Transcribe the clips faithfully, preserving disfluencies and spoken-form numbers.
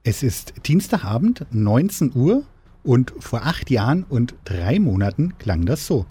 Es ist Dienstagabend, neunzehn Uhr und vor acht Jahren und drei Monaten klang das so.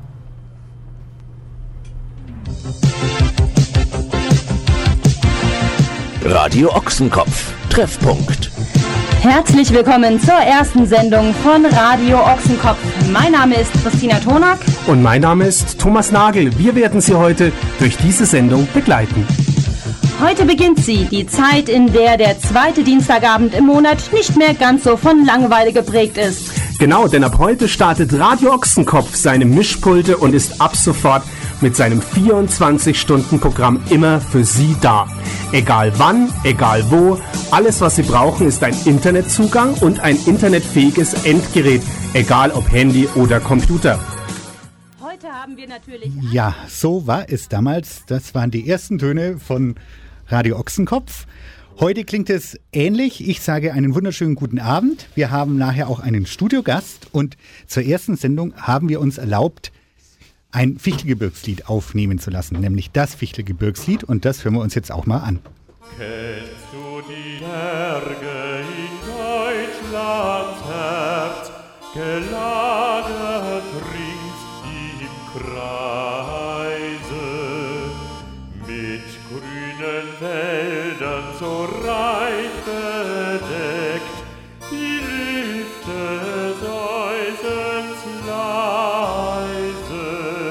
Radio Ochsenkopf, Treffpunkt. Herzlich willkommen zur ersten Sendung von Radio Ochsenkopf. Mein Name ist Christina Tonak. Und mein Name ist Thomas Nagel. Wir werden Sie heute durch diese Sendung begleiten. Heute beginnt sie, die Zeit, in der der zweite Dienstagabend im Monat nicht mehr ganz so von Langeweile geprägt ist. Genau, denn ab heute startet Radio Ochsenkopf seine Mischpulte und ist ab sofort mit seinem vierundzwanzig-Stunden-Programm immer für Sie da. Egal wann, egal wo, alles was Sie brauchen ist ein Internetzugang und ein internetfähiges Endgerät, egal ob Handy oder Computer. Heute haben wir natürlich... Ja, so war es damals. Das waren die ersten Töne von Radio Ochsenkopf. Heute klingt es ähnlich. Ich sage einen wunderschönen guten Abend. Wir haben nachher auch einen Studiogast und zur ersten Sendung haben wir uns erlaubt, ein Fichtelgebirgslied aufnehmen zu lassen, nämlich das Fichtelgebirgslied, und das hören wir uns jetzt auch mal an. Kennst du die Berge in Deutschlands Herz, gelagert rings im Kreise, mit grünen Wäldern so reich bedeckt, die Lüfte säuselnd leise.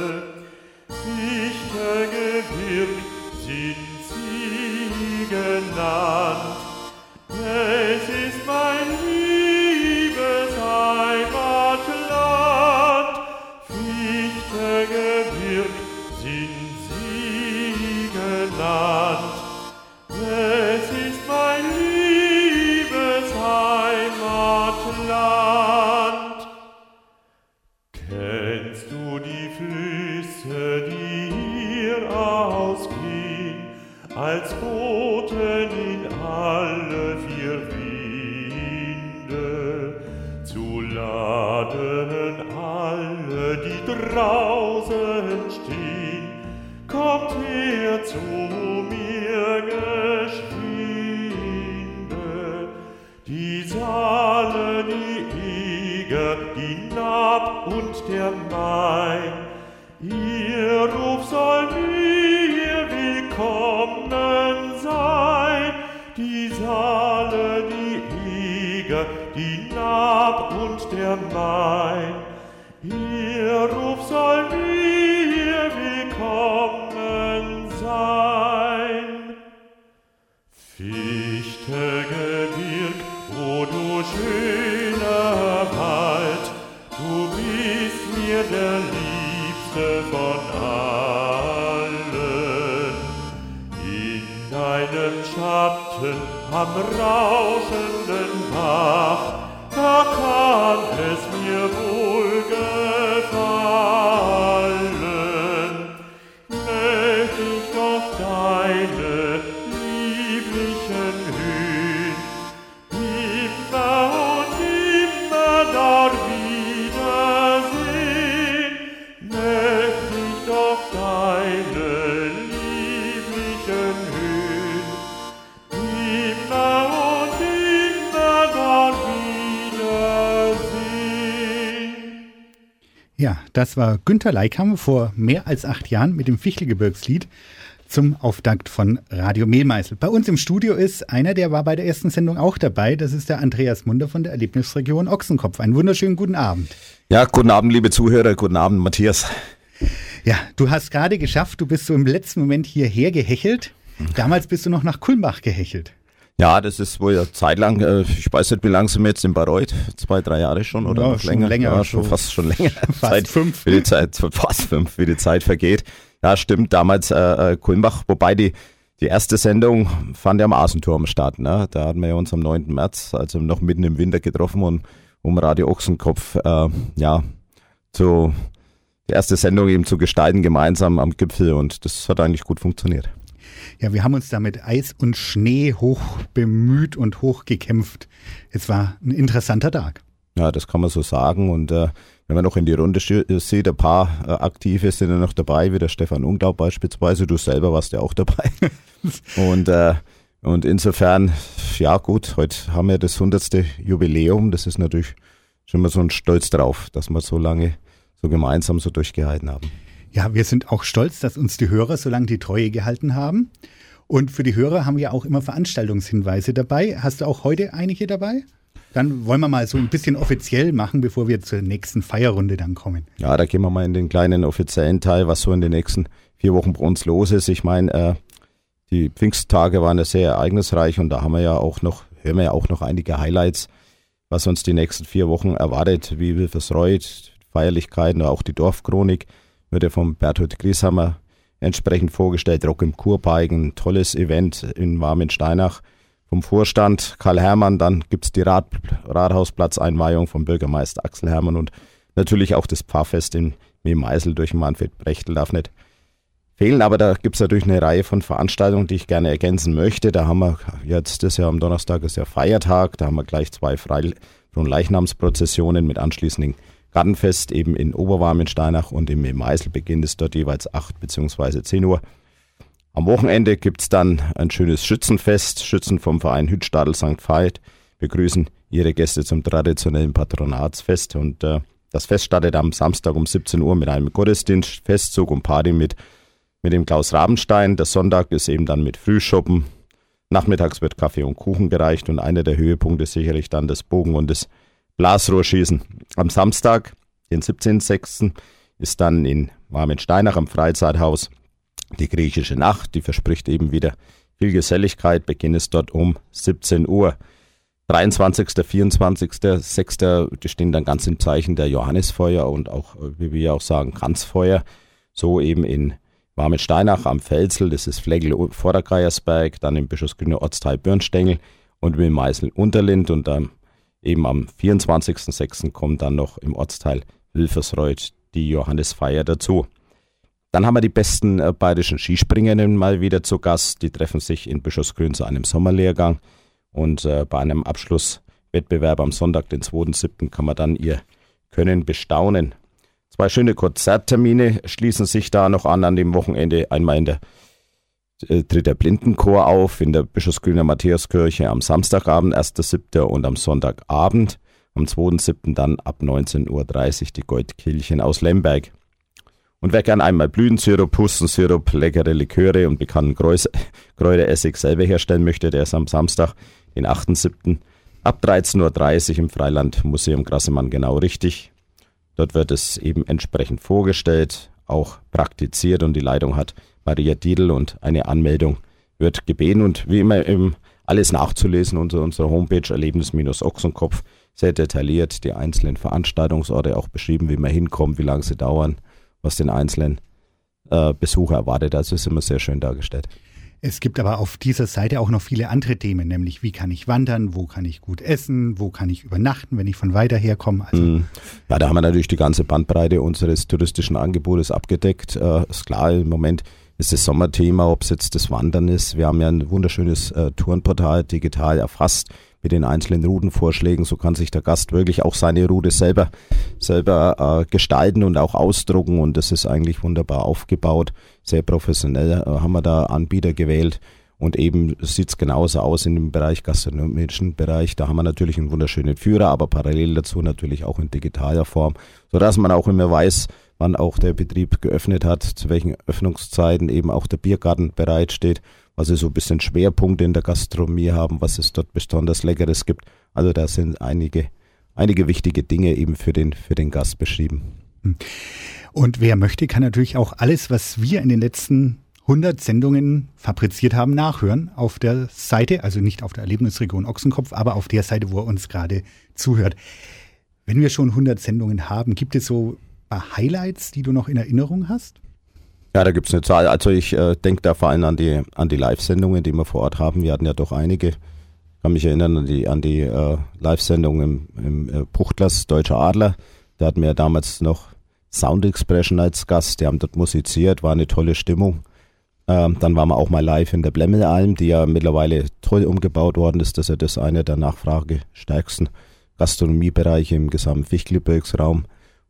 Fichtegebirg sind sie genannt. Es ist mein liebes Heimatland. Fichtegebirg sind sie genannt. Es ist mein liebes Heimatland. Kennst du die Flüsse, die hier ausgehen, als Boten in alle vier Winde, zu laden alle, die draußen stehen? Kommt her zu mir geschwinde, die Saale, die Eger, die Naab und der Main. Ihr Ruf soll mir willkommen sein, die Saale, die Eger, die Naab und der Main. Ihr Ruf soll mir willkommen sein. Fichtegebirg, o du schöner Wald, du bist mir der Liebste von allen. In deinem Schatten am rauschenden Bach, da kann es mir wohl gefallen. Möcht ich doch deine lieblichen Höhen immer und immer dort wiedersehen. Möcht ich doch deine lieblichen Höhen immer und immer dort wiedersehen. Ja, das war Günter Leikam vor mehr als acht Jahren mit dem Fichtelgebirgslied zum Auftakt von Radio Mehlmeißel. Bei uns im Studio ist einer, der war bei der ersten Sendung auch dabei. Das ist der Andreas Munder von der Erlebnisregion Ochsenkopf. Einen wunderschönen guten Abend. Ja, guten Abend, liebe Zuhörer. Guten Abend, Matthias. Ja, du hast gerade geschafft, du bist so im letzten Moment hierher gehechelt. Damals bist du noch nach Kulmbach gehechelt. Ja, das ist wohl eine Zeit lang, ich weiß nicht, wie lange sind wir jetzt in Bayreuth? Zwei, drei Jahre schon oder ja, noch schon länger? länger Ja, schon so fast schon länger. Fast Zeit, fünf. Wie die Zeit, fast fünf, wie die Zeit vergeht. Ja, stimmt, damals äh, Kulmbach, wobei die, die erste Sendung fand ja am Asenturm statt. Ne? Da hatten wir ja uns am neunten März, also noch mitten im Winter getroffen, und um Radio Ochsenkopf, äh, ja, zu, die erste Sendung eben zu gestalten, gemeinsam am Gipfel, und das hat eigentlich gut funktioniert. Ja, wir haben uns da mit Eis und Schnee hoch bemüht und hoch gekämpft. Es war ein interessanter Tag. Ja, das kann man so sagen. Und äh, wenn man noch in die Runde sieht, ein paar äh, Aktive sind ja noch dabei, wie der Stefan Unglaub beispielsweise. Du selber warst ja auch dabei. und äh, Und insofern, ja gut, heute haben wir das hundertste Jubiläum. Das ist natürlich schon mal so ein Stolz drauf, dass wir so lange so gemeinsam so durchgehalten haben. Ja, wir sind auch stolz, dass uns die Hörer so lange die Treue gehalten haben. Und für die Hörer haben wir auch immer Veranstaltungshinweise dabei. Hast du auch heute einige dabei? Dann wollen wir mal so ein bisschen offiziell machen, bevor wir zur nächsten Feierrunde dann kommen. Ja, da gehen wir mal in den kleinen offiziellen Teil, was so in den nächsten vier Wochen bei uns los ist. Ich meine, äh, die Pfingsttage waren ja sehr ereignisreich und da haben wir ja auch noch, hören wir ja auch noch einige Highlights, was uns die nächsten vier Wochen erwartet, wie Wilfersreuth, Feierlichkeiten oder auch die Dorfchronik, wird ja vom Berthold Grieshammer entsprechend vorgestellt. Rock im Kurpark, ein tolles Event in Warmensteinach vom Vorstand Karl Herrmann. Dann gibt es die Rad, Rathausplatzeinweihung vom Bürgermeister Axel Herrmann und natürlich auch das Pfarrfest in Mehmeisel durch Manfred Brechtel darf nicht fehlen. Aber da gibt es natürlich eine Reihe von Veranstaltungen, die ich gerne ergänzen möchte. Da haben wir jetzt, das Jahr am Donnerstag ist ja Feiertag, da haben wir gleich zwei Fronleichnamsprozessionen mit anschließendem Gartenfest eben in Oberwarmensteinach und im Mehmeisel beginnt es dort jeweils acht bzw. zehn Uhr. Am Wochenende gibt es dann ein schönes Schützenfest. Schützen vom Verein Hüttstadel Sankt Veit begrüßen ihre Gäste zum traditionellen Patronatsfest. Und äh, das Fest startet am Samstag um siebzehn Uhr mit einem Gottesdienst, Festzug und Party mit, mit dem Klaus Rabenstein. Der Sonntag ist eben dann mit Frühschoppen. Nachmittags wird Kaffee und Kuchen gereicht und einer der Höhepunkte ist sicherlich dann das Bogen- und das Blasrohrschießen. Am Samstag, den siebzehnten sechsten ist dann in Warmensteinach am Freizeithaus die griechische Nacht. Die verspricht eben wieder viel Geselligkeit. Beginn ist dort um siebzehn Uhr. dreiundzwanzigsten, vierundzwanzigsten sechsten Die stehen dann ganz im Zeichen der Johannisfeuer und auch, wie wir auch sagen, Kranzfeuer. So eben in Warmensteinach am Felzel, das ist Flegel Vordergreiersberg, dann im Bischofsgrüner Ortsteil Birnstengel und im Meißel Unterlind und dann eben am vierundzwanzigsten sechsten kommt dann noch im Ortsteil Wilfersreuth die Johannisfeier dazu. Dann haben wir die besten äh, bayerischen Skispringerinnen mal wieder zu Gast. Die treffen sich in Bischofsgrün zu einem Sommerlehrgang und äh, bei einem Abschlusswettbewerb am Sonntag, den zweiten siebten kann man dann ihr Können bestaunen. Zwei schöne Konzerttermine schließen sich da noch an an dem Wochenende. Einmal in der äh, tritt der Blindenchor auf in der Bischofsgrüner Matthäuskirche am Samstagabend, ersten siebten und am Sonntagabend. Am zweiten siebten dann ab neunzehn Uhr dreißig die Goldkehlchen aus Lemberg. Und wer gern einmal Blütensirup, Hustensirup, leckere Liköre und bekannten Kräuteressig selber herstellen möchte, der ist am Samstag, den achten siebten ab dreizehn Uhr dreißig im Freilandmuseum Grassemann genau richtig. Dort wird es eben entsprechend vorgestellt, auch praktiziert und die Leitung hat Maria Diedl und eine Anmeldung wird gebeten. Und wie immer eben alles nachzulesen unter unserer Homepage Erlebnis-Ochsenkopf, sehr detailliert, die einzelnen Veranstaltungsorte auch beschrieben, wie man hinkommt, wie lange sie dauern, was den einzelnen äh, Besucher erwartet. Also ist immer sehr schön dargestellt. Es gibt aber auf dieser Seite auch noch viele andere Themen, nämlich wie kann ich wandern, wo kann ich gut essen, wo kann ich übernachten, wenn ich von weiter her komme. Also mm. Ja, da haben wir natürlich die ganze Bandbreite unseres touristischen Angebotes abgedeckt. Äh, ist klar, im Moment ist das Sommerthema, ob es jetzt das Wandern ist. Wir haben ja ein wunderschönes äh, Tourenportal digital erfasst mit den einzelnen Routenvorschlägen. So kann sich der Gast wirklich auch seine Route selber, selber äh, gestalten und auch ausdrucken. Und das ist eigentlich wunderbar aufgebaut. Sehr professionell äh, haben wir da Anbieter gewählt. Und eben sieht es genauso aus in dem Bereich, gastronomischen Bereich. Da haben wir natürlich einen wunderschönen Führer, aber parallel dazu natürlich auch in digitaler Form, sodass man auch immer weiß, wann auch der Betrieb geöffnet hat, zu welchen Öffnungszeiten eben auch der Biergarten bereitsteht, was sie so ein bisschen Schwerpunkte in der Gastronomie haben, was es dort besonders Leckeres gibt. Also da sind einige, einige wichtige Dinge eben für den, für den Gast beschrieben. Und wer möchte, kann natürlich auch alles, was wir in den letzten hundert Sendungen fabriziert haben, nachhören auf der Seite, also nicht auf der Erlebnisregion Ochsenkopf, aber auf der Seite, wo er uns gerade zuhört. Wenn wir schon hundert Sendungen haben, gibt es so Highlights, die du noch in Erinnerung hast? Ja, da gibt es eine Zahl. Also ich äh, denke da vor allem an die, an die Live-Sendungen, die wir vor Ort haben. Wir hatten ja doch einige. Ich kann mich erinnern an die, an die äh, Live-Sendung im, im äh, Puchtlers Deutscher Adler. Da hatten wir ja damals noch Sound Expression als Gast. Die haben dort musiziert, war eine tolle Stimmung. Ähm, dann waren wir auch mal live in der Blemmelalm, die ja mittlerweile toll umgebaut worden ist. Das ist ja das eine der nachfragestärksten Gastronomiebereiche im gesamten Fichtelgebirgsraum.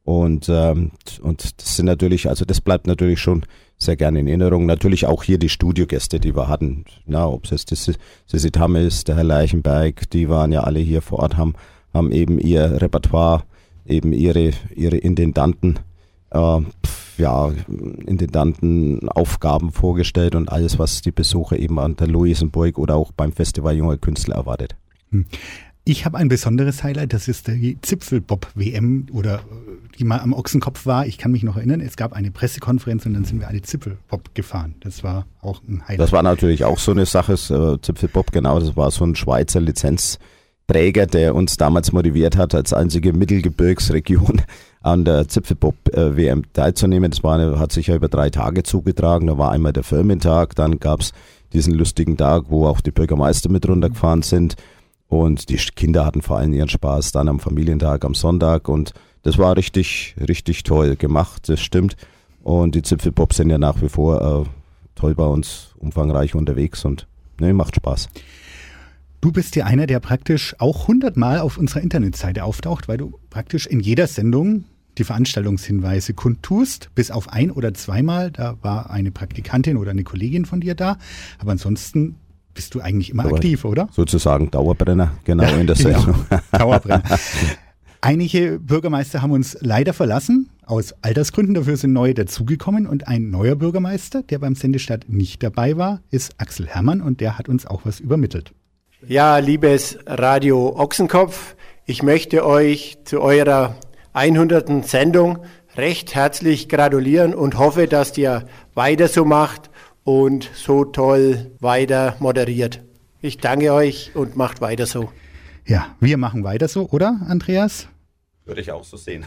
Und, ähm, und das sind natürlich, also das bleibt natürlich schon sehr gerne in Erinnerung. Natürlich auch hier die Studiogäste, die wir hatten. Na, ob es jetzt das Sissi Tamme ist, der Herr Leichenberg, die waren ja alle hier vor Ort, haben, haben eben ihr Repertoire, eben ihre, ihre Intendanten, äh, ja, Intendantenaufgaben vorgestellt und alles, was die Besucher eben an der Luisenburg oder auch beim Festival Junger Künstler erwartet. Ich habe ein besonderes Highlight, das ist die Zipfelbob-W M oder die mal am Ochsenkopf war. Ich kann mich noch erinnern, es gab eine Pressekonferenz und dann sind wir alle Zipfelbob gefahren. Das war auch ein Highlight. Das war natürlich auch so eine Sache, äh, Zipfelbob, genau, das war so ein Schweizer Lizenzträger, der uns damals motiviert hat, als einzige Mittelgebirgsregion an der Zipfelbob-W M teilzunehmen. Das war eine, hat sich ja über drei Tage zugetragen. Da war einmal der Firmentag, dann gab es diesen lustigen Tag, wo auch die Bürgermeister mit runtergefahren sind. Und die Kinder hatten vor allem ihren Spaß dann am Familientag, am Sonntag. Und das war richtig, richtig toll gemacht, das stimmt. Und die Zipfelbobs sind ja nach wie vor äh, toll bei uns, umfangreich unterwegs und ne, macht Spaß. Du bist ja einer, der praktisch auch hundertmal auf unserer Internetseite auftaucht, weil du praktisch in jeder Sendung die Veranstaltungshinweise kundtust, bis auf ein- oder zweimal. Da war eine Praktikantin oder eine Kollegin von dir da. Aber ansonsten bist du eigentlich immer Aber aktiv, oder? Sozusagen Dauerbrenner, genau, ja, in der genau. Sendung. Dauerbrenner. Einige Bürgermeister haben uns leider verlassen, aus Altersgründen. Dafür sind neue dazugekommen. Und ein neuer Bürgermeister, der beim Sendestart nicht dabei war, ist Axel Herrmann und der hat uns auch was übermittelt. Ja, liebes Radio Ochsenkopf, ich möchte euch zu eurer hundertsten Sendung recht herzlich gratulieren und hoffe, dass ihr weiter so macht und so toll weiter moderiert. Ich danke euch und macht weiter so. Ja, wir machen weiter so, oder, Andreas? Würde ich auch so sehen.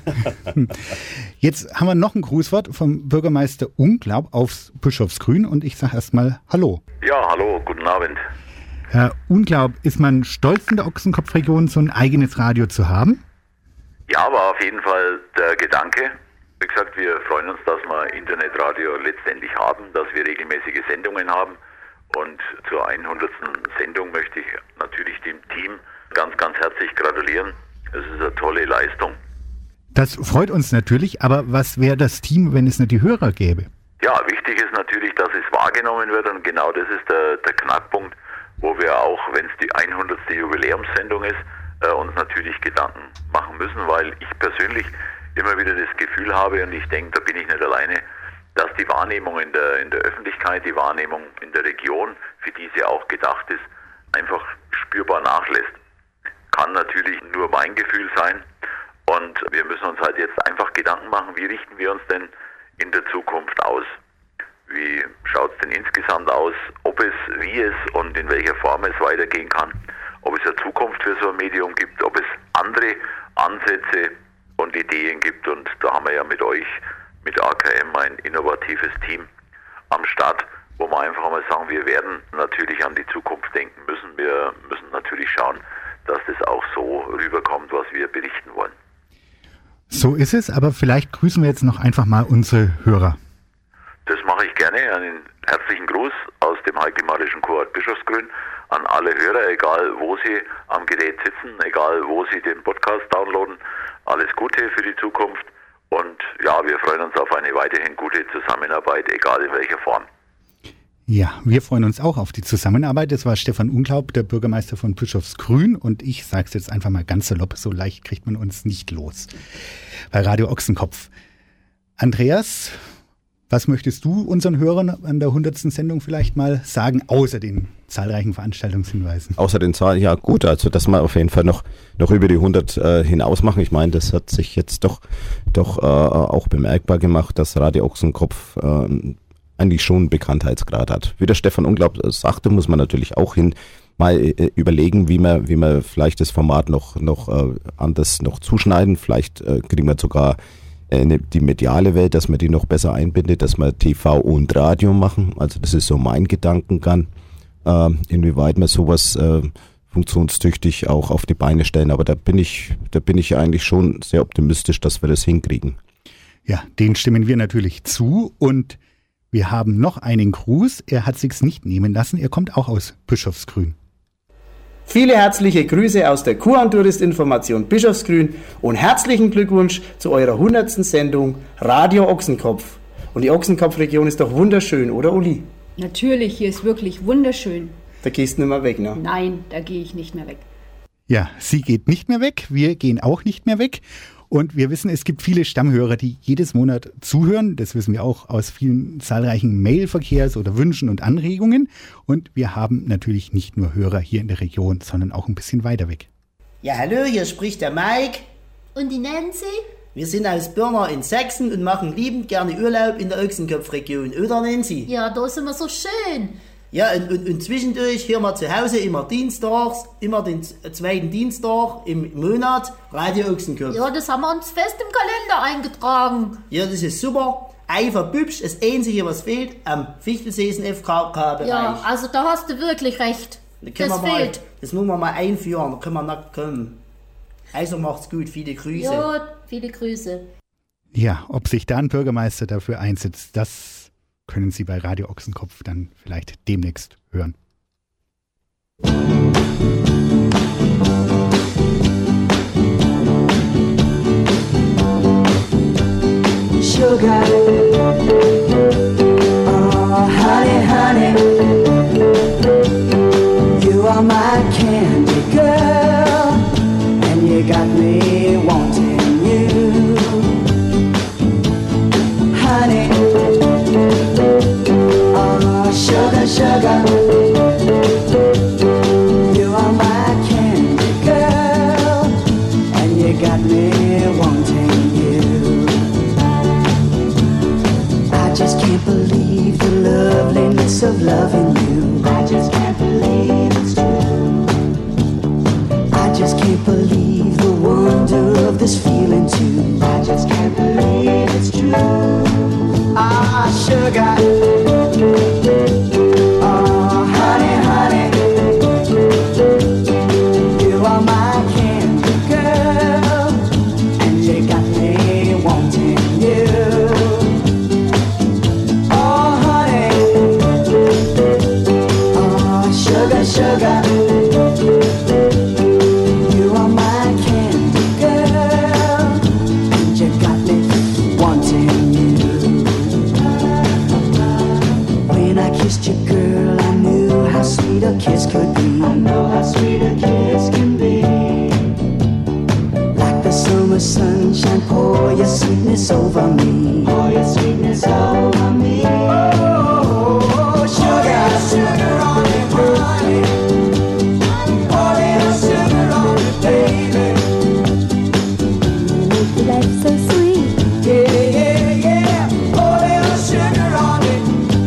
Jetzt haben wir noch ein Grußwort vom Bürgermeister Unglaub aufs Bischofsgrün und ich sage erstmal Hallo. Ja, hallo, guten Abend. Herr Unglaub, ist man stolz in der Ochsenkopfregion, so ein eigenes Radio zu haben? Ja, war auf jeden Fall der Gedanke. Wie gesagt, wir freuen uns, dass wir Internetradio letztendlich haben, dass wir regelmäßige Sendungen haben. Und zur hundertsten Sendung möchte ich natürlich dem Team ganz, ganz herzlich gratulieren. Es ist eine tolle Leistung. Das freut uns natürlich, aber was wäre das Team, wenn es nicht die Hörer gäbe? Ja, wichtig ist natürlich, dass es wahrgenommen wird und genau das ist der, der Knackpunkt, wo wir auch, wenn es die hundertste Jubiläumssendung ist, äh, uns natürlich Gedanken machen müssen, weil ich persönlich immer wieder das Gefühl habe und ich denke, da bin ich nicht alleine, dass die Wahrnehmung in der, in der Öffentlichkeit, die Wahrnehmung in der Region, für die sie auch gedacht ist, einfach spürbar nachlässt. Kann natürlich nur mein Gefühl sein und wir müssen uns halt jetzt einfach Gedanken machen, wie richten wir uns denn in der Zukunft aus? Wie schaut es denn insgesamt aus, ob es, wie es und in welcher Form es weitergehen kann, ob es eine Zukunft für so ein Medium gibt, ob es andere Ansätze und Ideen gibt und da haben wir ja mit euch, mit A K M ein innovatives Team am Start, wo wir einfach mal sagen, wir werden natürlich an die Zukunft denken müssen, wir müssen natürlich schauen, dass das auch so rüberkommt, was wir berichten wollen. So ist es, aber vielleicht grüßen wir jetzt noch einfach mal unsere Hörer. Das mache ich gerne. Einen herzlichen Gruß aus dem Heiligen Kurort Bischofsgrün an alle Hörer, egal wo sie am Gerät sitzen, egal wo sie den Podcast downloaden. Alles Gute für die Zukunft und ja, wir freuen uns auf eine weiterhin gute Zusammenarbeit, egal in welcher Form. Ja, wir freuen uns auch auf die Zusammenarbeit. Das war Stefan Unglaub, der Bürgermeister von Bischofsgrün und ich sage es jetzt einfach mal ganz salopp, so leicht kriegt man uns nicht los. Bei Radio Ochsenkopf. Andreas, was möchtest du unseren Hörern an der hundertsten Sendung vielleicht mal sagen, außer den zahlreichen Veranstaltungshinweisen? Außer den Zahlen, ja gut, also dass wir auf jeden Fall noch, noch über die hundert äh, hinaus machen. Ich meine, das hat sich jetzt doch, doch äh, auch bemerkbar gemacht, dass Radio Ochsenkopf äh, eigentlich schon einen Bekanntheitsgrad hat. Wie der Stefan Unglaub sagte, muss man natürlich auch hin mal äh, überlegen, wie man, wie man vielleicht das Format noch, noch äh, anders noch zuschneiden. Vielleicht äh, kriegen wir sogar die mediale Welt, dass man die noch besser einbindet, dass wir T V und Radio machen. Also das ist so mein Gedankengang, äh, inwieweit wir sowas äh, funktionstüchtig auch auf die Beine stellen. Aber da bin ich, da bin ich eigentlich schon sehr optimistisch, dass wir das hinkriegen. Ja, den stimmen wir natürlich zu und wir haben noch einen Gruß. Er hat sich's nicht nehmen lassen. Er kommt auch aus Bischofsgrün. Viele herzliche Grüße aus der Kuren-Tourist-Information Bischofsgrün und herzlichen Glückwunsch zu eurer hundertsten Sendung Radio Ochsenkopf. Und die Ochsenkopfregion ist doch wunderschön, oder Uli? Natürlich, hier ist wirklich wunderschön. Da gehst du nicht mehr weg, ne? Nein, da gehe ich nicht mehr weg. Ja, sie geht nicht mehr weg, wir gehen auch nicht mehr weg. Und wir wissen, es gibt viele Stammhörer, die jedes Monat zuhören. Das wissen wir auch aus vielen zahlreichen Mailverkehrs oder Wünschen und Anregungen. Und wir haben natürlich nicht nur Hörer hier in der Region, sondern auch ein bisschen weiter weg. Ja, hallo, hier spricht der Mike. Und die Nancy? Wir sind aus Birna in Sachsen und machen liebend gerne Urlaub in der Ochsenkopfregion, oder Nancy? Ja, da ist immer so schön. Ja, und, und, und zwischendurch hören wir zu Hause immer dienstags, immer den zweiten Dienstag im Monat, Radio Ochsenkopf. Ja, das haben wir uns fest im Kalender eingetragen. Ja, das ist super. Einfach bübsch, das Einzige, was fehlt, am Fichtelseesen F K K-Bereich. Ja, also da hast du wirklich recht. Da das mal, fehlt. Das muss man mal einführen, da können wir nicht kommen. Also macht's gut, viele Grüße. Ja, viele Grüße. Ja, ob sich da ein Bürgermeister dafür einsetzt, das können Sie bei Radio Ochsenkopf dann vielleicht demnächst hören. Sugar, oh honey, honey, you are my candy girl, and you got me wanting you, honey. Sugar, sugar, you are my candy girl, and you got me wanting you. I just can't believe the loveliness of loving you. I just can't believe it's true. I just can't believe the wonder of this feeling too. I just can't believe it's true. Ah, sugar. Oh, honey, honey, you are my candy girl, and you got me wanting you. Oh, honey, oh, sugar, sugar, you are my candy girl, and you got me wanting you. When I kissed you, girl, I knew how sweet a kiss could be. I know how sweet a kiss can be. Like the summer sunshine, pour your sweetness over me. Pour your sweetness over me. Oh, sugar, sugar on me, honey. Pour little sugar on me, baby. Mm, life's so sweet. Yeah, yeah, yeah. Pour little sugar on me.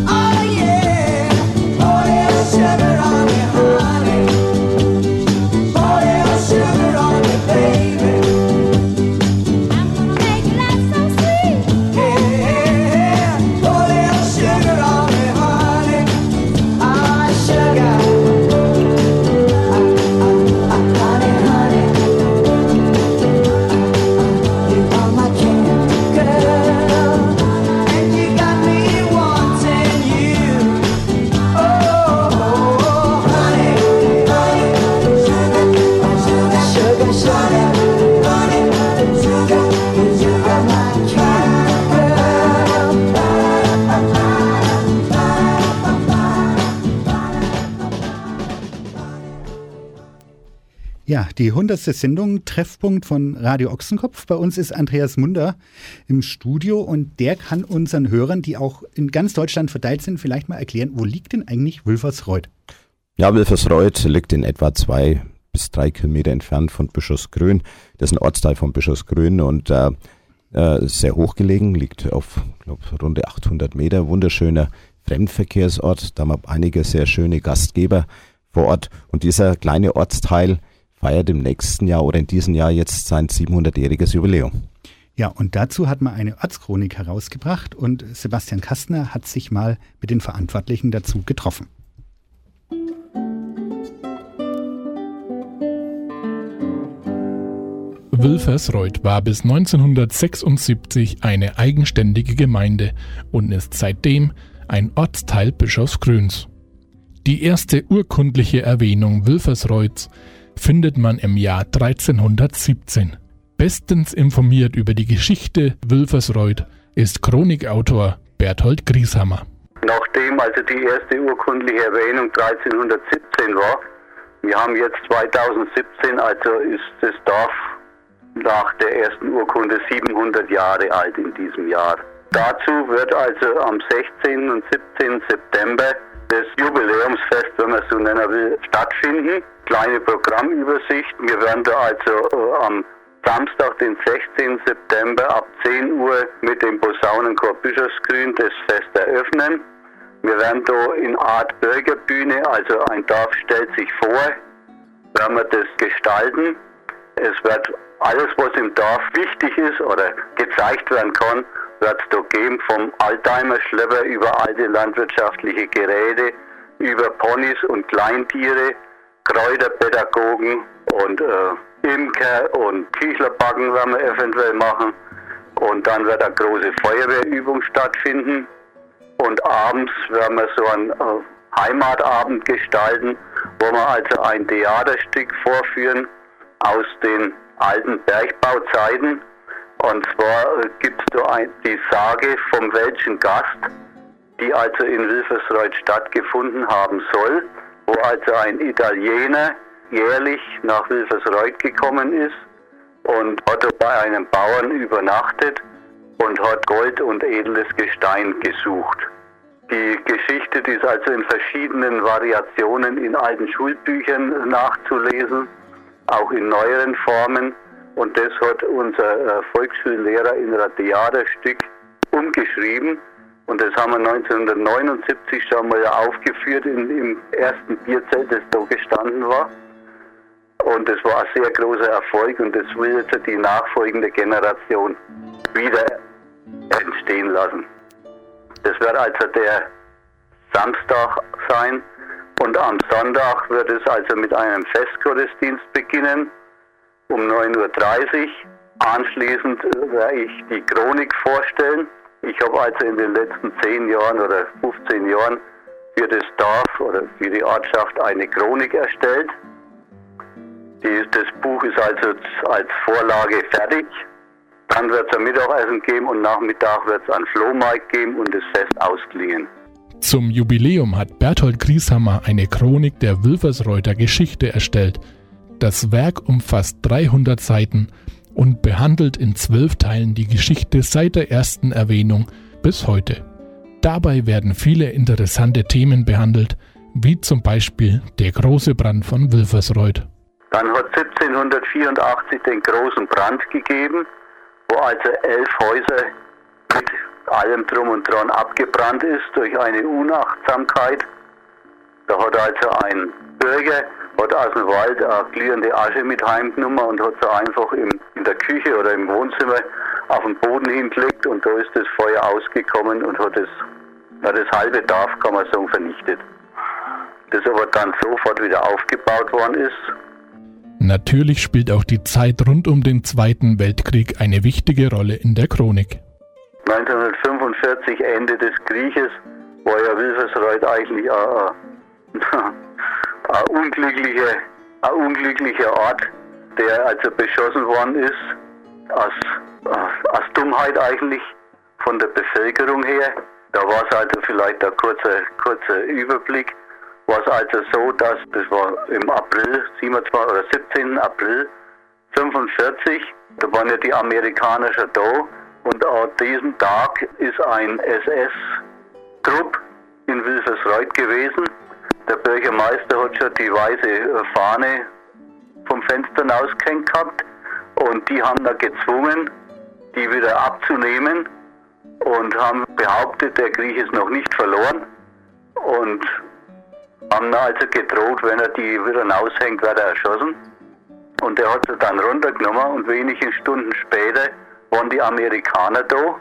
Sugar on me, honey. Pour little sugar on me, baby. I'm gonna make life so sweet. Yeah, pour little sugar on me, honey. Ah, sugar. Ah, ah, ah, honey, honey. You are my candy girl, and you got me wanting you. Oh. Ja, die hundertste Sendung, Treffpunkt von Radio Ochsenkopf. Bei uns ist Andreas Munder im Studio und der kann unseren Hörern, die auch in ganz Deutschland verteilt sind, vielleicht mal erklären, wo liegt denn eigentlich Wülfersreuth? Ja, Wülfersreuth liegt in etwa zwei bis drei Kilometer entfernt von Bischofsgrün. Das ist ein Ortsteil von Bischofsgrün und äh, äh, sehr hochgelegen, liegt auf glaub, rund achthundert Meter. Wunderschöner Fremdenverkehrsort, da haben wir einige sehr schöne Gastgeber vor Ort. Und dieser kleine Ortsteil feiert im nächsten Jahr oder in diesem Jahr jetzt sein siebenhundertjähriges Jubiläum. Ja, und dazu hat man eine Ortschronik herausgebracht und Sebastian Kastner hat sich mal mit den Verantwortlichen dazu getroffen. Wülfersreuth war bis neunzehnhundertsechsundsiebzig eine eigenständige Gemeinde und ist seitdem ein Ortsteil Bischofsgrüns. Die erste urkundliche Erwähnung Wilfersreuths findet man im Jahr dreizehnhundertsiebzehn. Bestens informiert über die Geschichte Wilfersreuth ist Chronikautor Berthold Grieshammer. Nachdem also die erste urkundliche Erwähnung dreizehnhundertsiebzehn war, wir haben jetzt zweitausendsiebzehn, also ist das Dorf nach der ersten Urkunde siebenhundert Jahre alt in diesem Jahr. Dazu wird also am sechzehnten und siebzehnten September das Jubiläumsfest, wenn man es so nennen will, stattfinden. Kleine Programmübersicht. Wir werden da also äh, am Samstag, den sechzehnten September ab zehn Uhr mit dem Posaunenchor Bischofsgrün das Fest eröffnen. Wir werden da in Art Bürgerbühne, also ein Dorf stellt sich vor, werden wir das gestalten. Es wird alles, was im Dorf wichtig ist oder gezeigt werden kann, wird es da geben, vom Oldtimer-Schlepper über alte landwirtschaftliche Geräte, über Ponys und Kleintiere, Kräuterpädagogen und äh, Imker und Kichlerbacken werden wir eventuell machen. Und dann wird eine große Feuerwehrübung stattfinden. Und abends werden wir so einen äh, Heimatabend gestalten, wo wir also ein Theaterstück vorführen aus den alten Bergbauzeiten. Und zwar äh, gibt es da ein, die Sage vom welschen Gast, die also in Wilfersreuth stattgefunden haben soll, wo also ein Italiener jährlich nach Wilfersreuth gekommen ist und hat bei einem Bauern übernachtet und hat Gold und edles Gestein gesucht. Die Geschichte, die ist also in verschiedenen Variationen in alten Schulbüchern nachzulesen, auch in neueren Formen. Und das hat unser äh, Volksschullehrer in ein Theaterstück umgeschrieben. Und das haben wir neunzehnhundertneunundsiebzig schon mal aufgeführt in, im ersten Bierzelt, das da gestanden war. Und das war ein sehr großer Erfolg und das will jetzt die nachfolgende Generation wieder entstehen lassen. Das wird also der Samstag sein und am Sonntag wird es also mit einem Festgottesdienst beginnen um neun Uhr dreißig. Anschließend werde ich die Chronik vorstellen. Ich habe also in den letzten zehn Jahren oder fünfzehn Jahren für das Dorf oder für die Ortschaft eine Chronik erstellt. Die, das Buch ist also als Vorlage fertig. Dann wird es ein Mittagessen geben und Nachmittag wird es einen Flohmarkt geben und das Fest ausklingen. Zum Jubiläum hat Berthold Grieshammer eine Chronik der Wilfersreuther Geschichte erstellt. Das Werk umfasst dreihundert Seiten und behandelt in zwölf Teilen die Geschichte seit der ersten Erwähnung bis heute. Dabei werden viele interessante Themen behandelt, wie zum Beispiel der große Brand von Wilfersreuth. Dann hat es siebzehnhundertvierundachtzig den großen Brand gegeben, wo also elf Häuser mit allem Drum und Dran abgebrannt ist durch eine Unachtsamkeit. Da hat also ein Bürger hat aus dem Wald eine glühende Asche mit heimgenommen und hat sie einfach im, in der Küche oder im Wohnzimmer auf den Boden hingelegt und da ist das Feuer ausgekommen und hat das, ja, das halbe Dorf, kann man sagen, vernichtet. Das aber dann sofort wieder aufgebaut worden ist. Natürlich spielt auch die Zeit rund um den Zweiten Weltkrieg eine wichtige Rolle in der Chronik. neunzehnhundertfünfundvierzig, Ende des Krieges, war ja Wilfersreuth eigentlich ein, ein, unglücklicher, ein unglücklicher Ort, der also beschossen worden ist, aus, aus Dummheit eigentlich von der Bevölkerung her. Da war es also vielleicht ein kurzer, kurzer Überblick. War es also so, dass das war im April, siebenundzwanzigsten oder siebzehnten April fünfundvierzig, da waren ja die Amerikaner schon da und an diesem Tag ist ein S S-Trupp in Wilfersreuth gewesen. Der Bürgermeister hat schon die weiße Fahne vom Fenster rausgehängt gehabt und die haben da gezwungen, die wieder abzunehmen und haben behauptet, der Krieg ist noch nicht verloren und haben also gedroht, wenn er die wieder raushängt, wird er erschossen. Und der hat sie dann runtergenommen und wenige Stunden später waren die Amerikaner da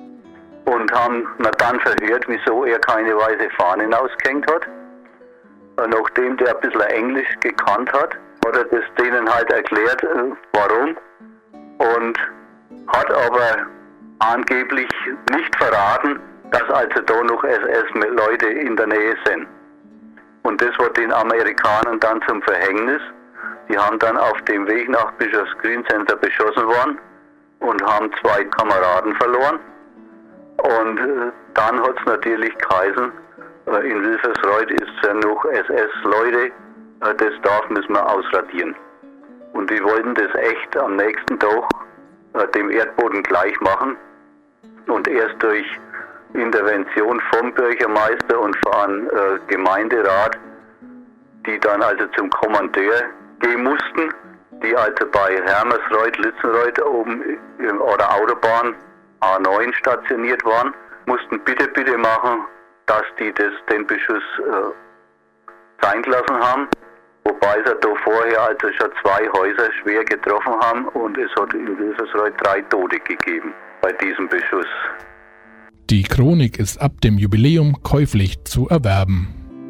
und haben ihn dann verhört, wieso er keine weiße Fahne rausgehängt hat. Und nachdem der ein bisschen Englisch gekannt hat, hat er das denen halt erklärt, warum. Und hat aber angeblich nicht verraten, dass also da noch S S-Leute in der Nähe sind. Und das war den Amerikanern dann zum Verhängnis. Die haben dann auf dem Weg nach Bischofsgrün sind sie beschossen worden und haben zwei Kameraden verloren. Und äh, dann hat es natürlich geheißen, äh, in Wilfersreuth ist ja noch S S-Leute, äh, das Dorf müssen wir ausradieren. Und die wollten das echt am nächsten Tag äh, dem Erdboden gleich machen. Und erst durch Intervention vom Bürgermeister und von äh, Gemeinderat, die dann also zum Kommandeur gehen mussten, die also bei Hermersreuth, Lützenreuth oben in, oder Autobahn A neun stationiert waren, mussten bitte, bitte machen, dass die das, den Beschuss äh, sein gelassen haben. Wobei sie da vorher also schon zwei Häuser schwer getroffen haben und es hat in Wilfersreuth drei Tote gegeben bei diesem Beschuss. Die Chronik ist ab dem Jubiläum käuflich zu erwerben.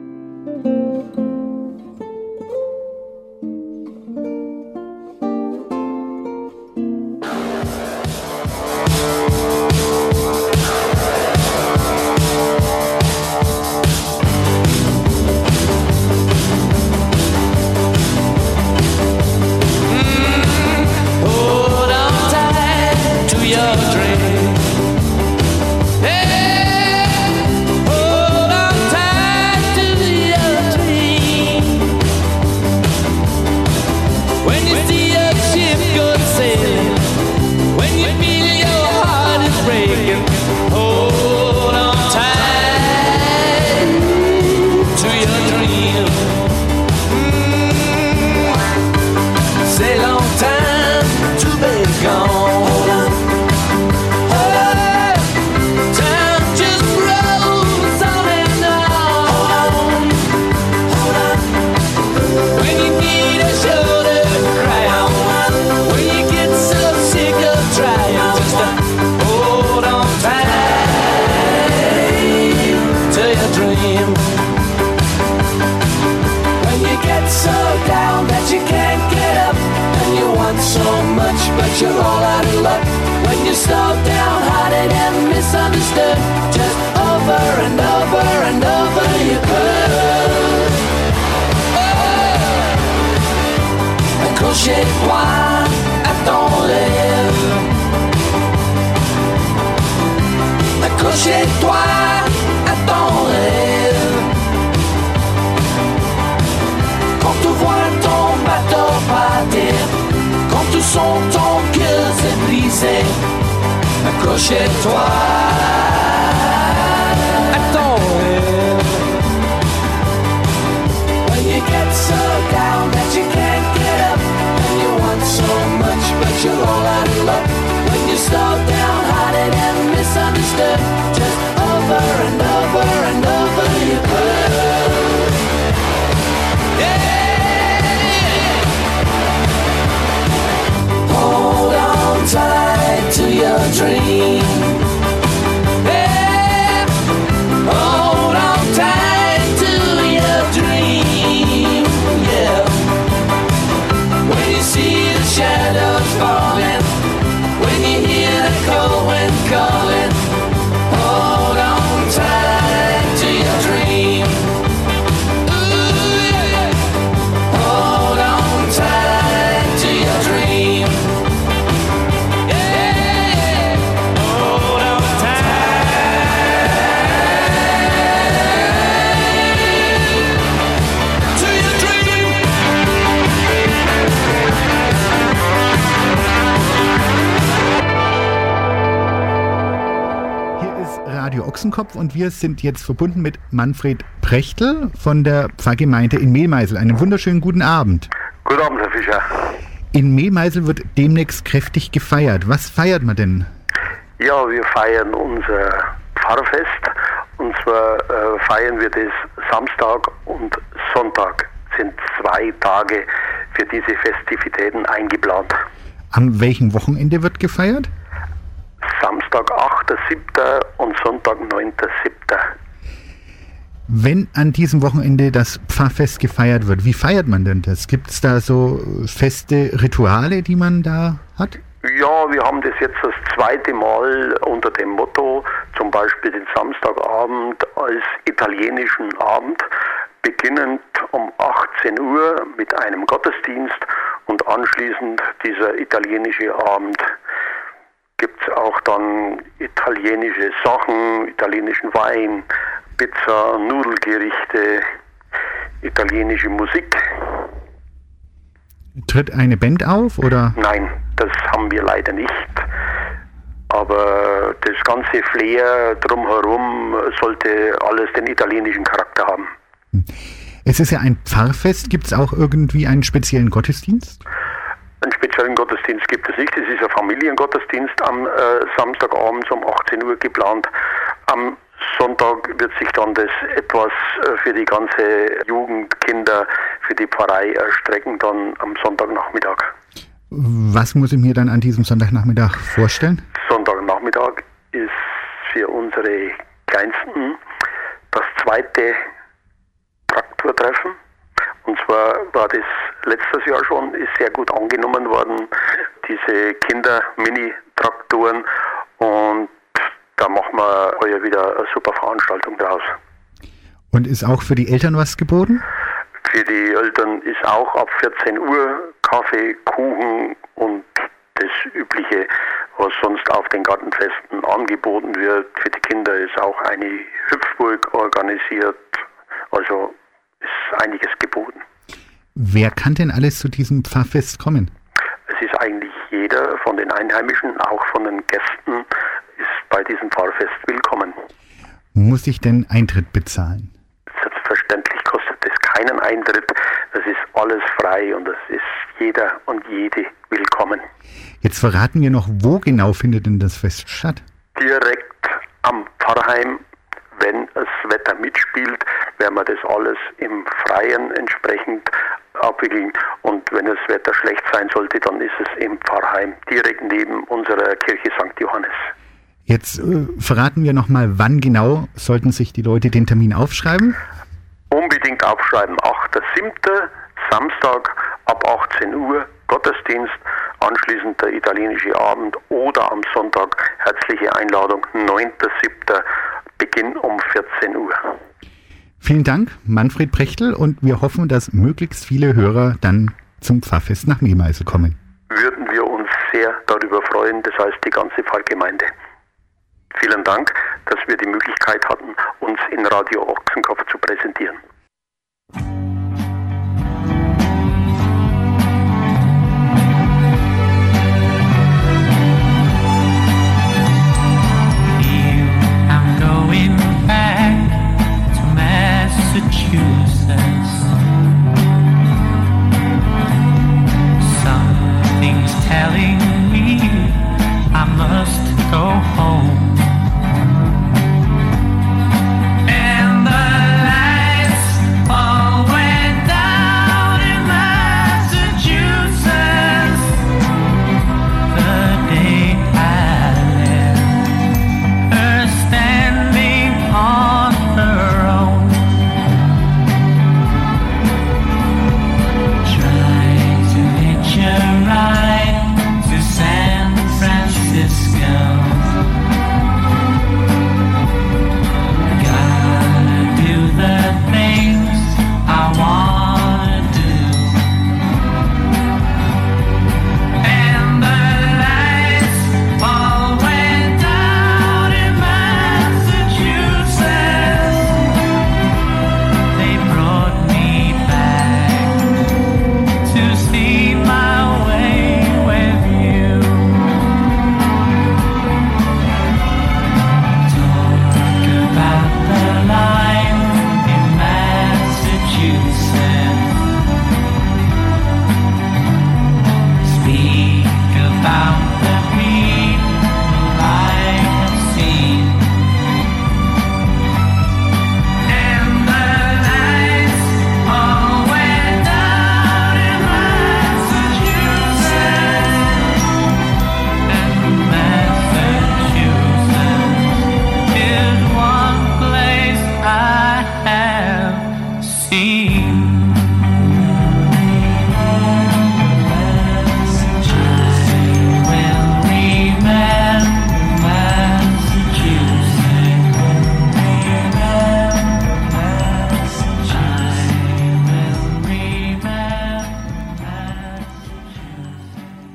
Accroche-toi à ton rêve. When you get so down that you can't get up, and you want so much but you're all out of luck. When you're slow down-hearted and misunderstood, just over and over and over you could. Yeah. Hold on tight to your dream. Yeah. Hold on tight to your dream. Yeah. When you see the shadows falling, when you hear the cold wind calling, hold on tight to your dream. Ooh, yeah. Hold on tight to your dream. Radio Ochsenkopf und wir sind jetzt verbunden mit Manfred Prechtl von der Pfarrgemeinde in Mehlmeisel. Einen wunderschönen guten Abend. Guten Abend, Herr Fischer. In Mehlmeisel wird demnächst kräftig gefeiert. Was feiert man denn? Ja, wir feiern unser Pfarrfest und zwar äh, feiern wir das Samstag und Sonntag. Sind zwei Tage für diese Festivitäten eingeplant. Am welchem Wochenende wird gefeiert? Samstag achter siebter und Sonntag neunter siebter Wenn an diesem Wochenende das Pfarrfest gefeiert wird, wie feiert man denn das? Gibt es da so feste Rituale, die man da hat? Ja, wir haben das jetzt das zweite Mal unter dem Motto, zum Beispiel den Samstagabend als italienischen Abend. beginnend um achtzehn Uhr mit einem Gottesdienst und anschließend dieser italienische Abend. Gibt es auch dann italienische Sachen, italienischen Wein, Pizza, Nudelgerichte, italienische Musik. Tritt eine Band auf, oder? Nein, das haben wir leider nicht. Aber das ganze Flair drumherum sollte alles den italienischen Charakter haben. Es ist ja ein Pfarrfest. Gibt es auch irgendwie einen speziellen Gottesdienst? Einen speziellen Gottesdienst gibt es nicht. Es ist ein Familiengottesdienst am äh, Samstagabend um achtzehn Uhr geplant. Am Sonntag wird sich dann das etwas äh, für die ganze Jugend, Kinder, für die Pfarrei erstrecken, dann am Sonntagnachmittag. Was muss ich mir dann an diesem Sonntagnachmittag vorstellen? Sonntagnachmittag ist für unsere Kleinsten das zweite Traktortreffen. Und zwar war das letztes Jahr schon, ist sehr gut angenommen worden, diese Kinder-Mini-Traktoren. Und da machen wir heuer wieder eine super Veranstaltung draus. Und ist auch für die Eltern was geboten? Für die Eltern ist auch ab vierzehn Uhr Kaffee, Kuchen und das Übliche, was sonst auf den Gartenfesten angeboten wird. Für die Kinder ist auch eine Hüpfburg organisiert. Also ist einiges geboten. Wer kann denn alles zu diesem Pfarrfest kommen? Es ist eigentlich jeder von den Einheimischen, auch von den Gästen, ist bei diesem Pfarrfest willkommen. Muss ich denn Eintritt bezahlen? Selbstverständlich kostet es keinen Eintritt. Das ist alles frei und es ist jeder und jede willkommen. Jetzt verraten wir noch, wo genau findet denn das Fest statt? Direkt am Pfarrheim. Wenn das Wetter mitspielt, werden wir das alles im Freien entsprechend abwickeln. Und wenn das Wetter schlecht sein sollte, dann ist es im Pfarrheim, direkt neben unserer Kirche Sankt Johannes. Jetzt äh, verraten wir nochmal, wann genau sollten sich die Leute den Termin aufschreiben? Unbedingt aufschreiben. achter siebter Samstag ab achtzehn Uhr Gottesdienst, anschließend der italienische Abend oder am Sonntag herzliche Einladung neunter siebter Beginn um vierzehn Uhr. Vielen Dank, Manfred Prechtl, und wir hoffen, dass möglichst viele Hörer dann zum Pfarrfest nach Mehlmeisel kommen. Würden wir uns sehr darüber freuen, das heißt die ganze Pfarrgemeinde. Vielen Dank, dass wir die Möglichkeit hatten, uns in Radio Ochsenkopf zu präsentieren. Massachusetts. Something's telling me I must go home. And the lights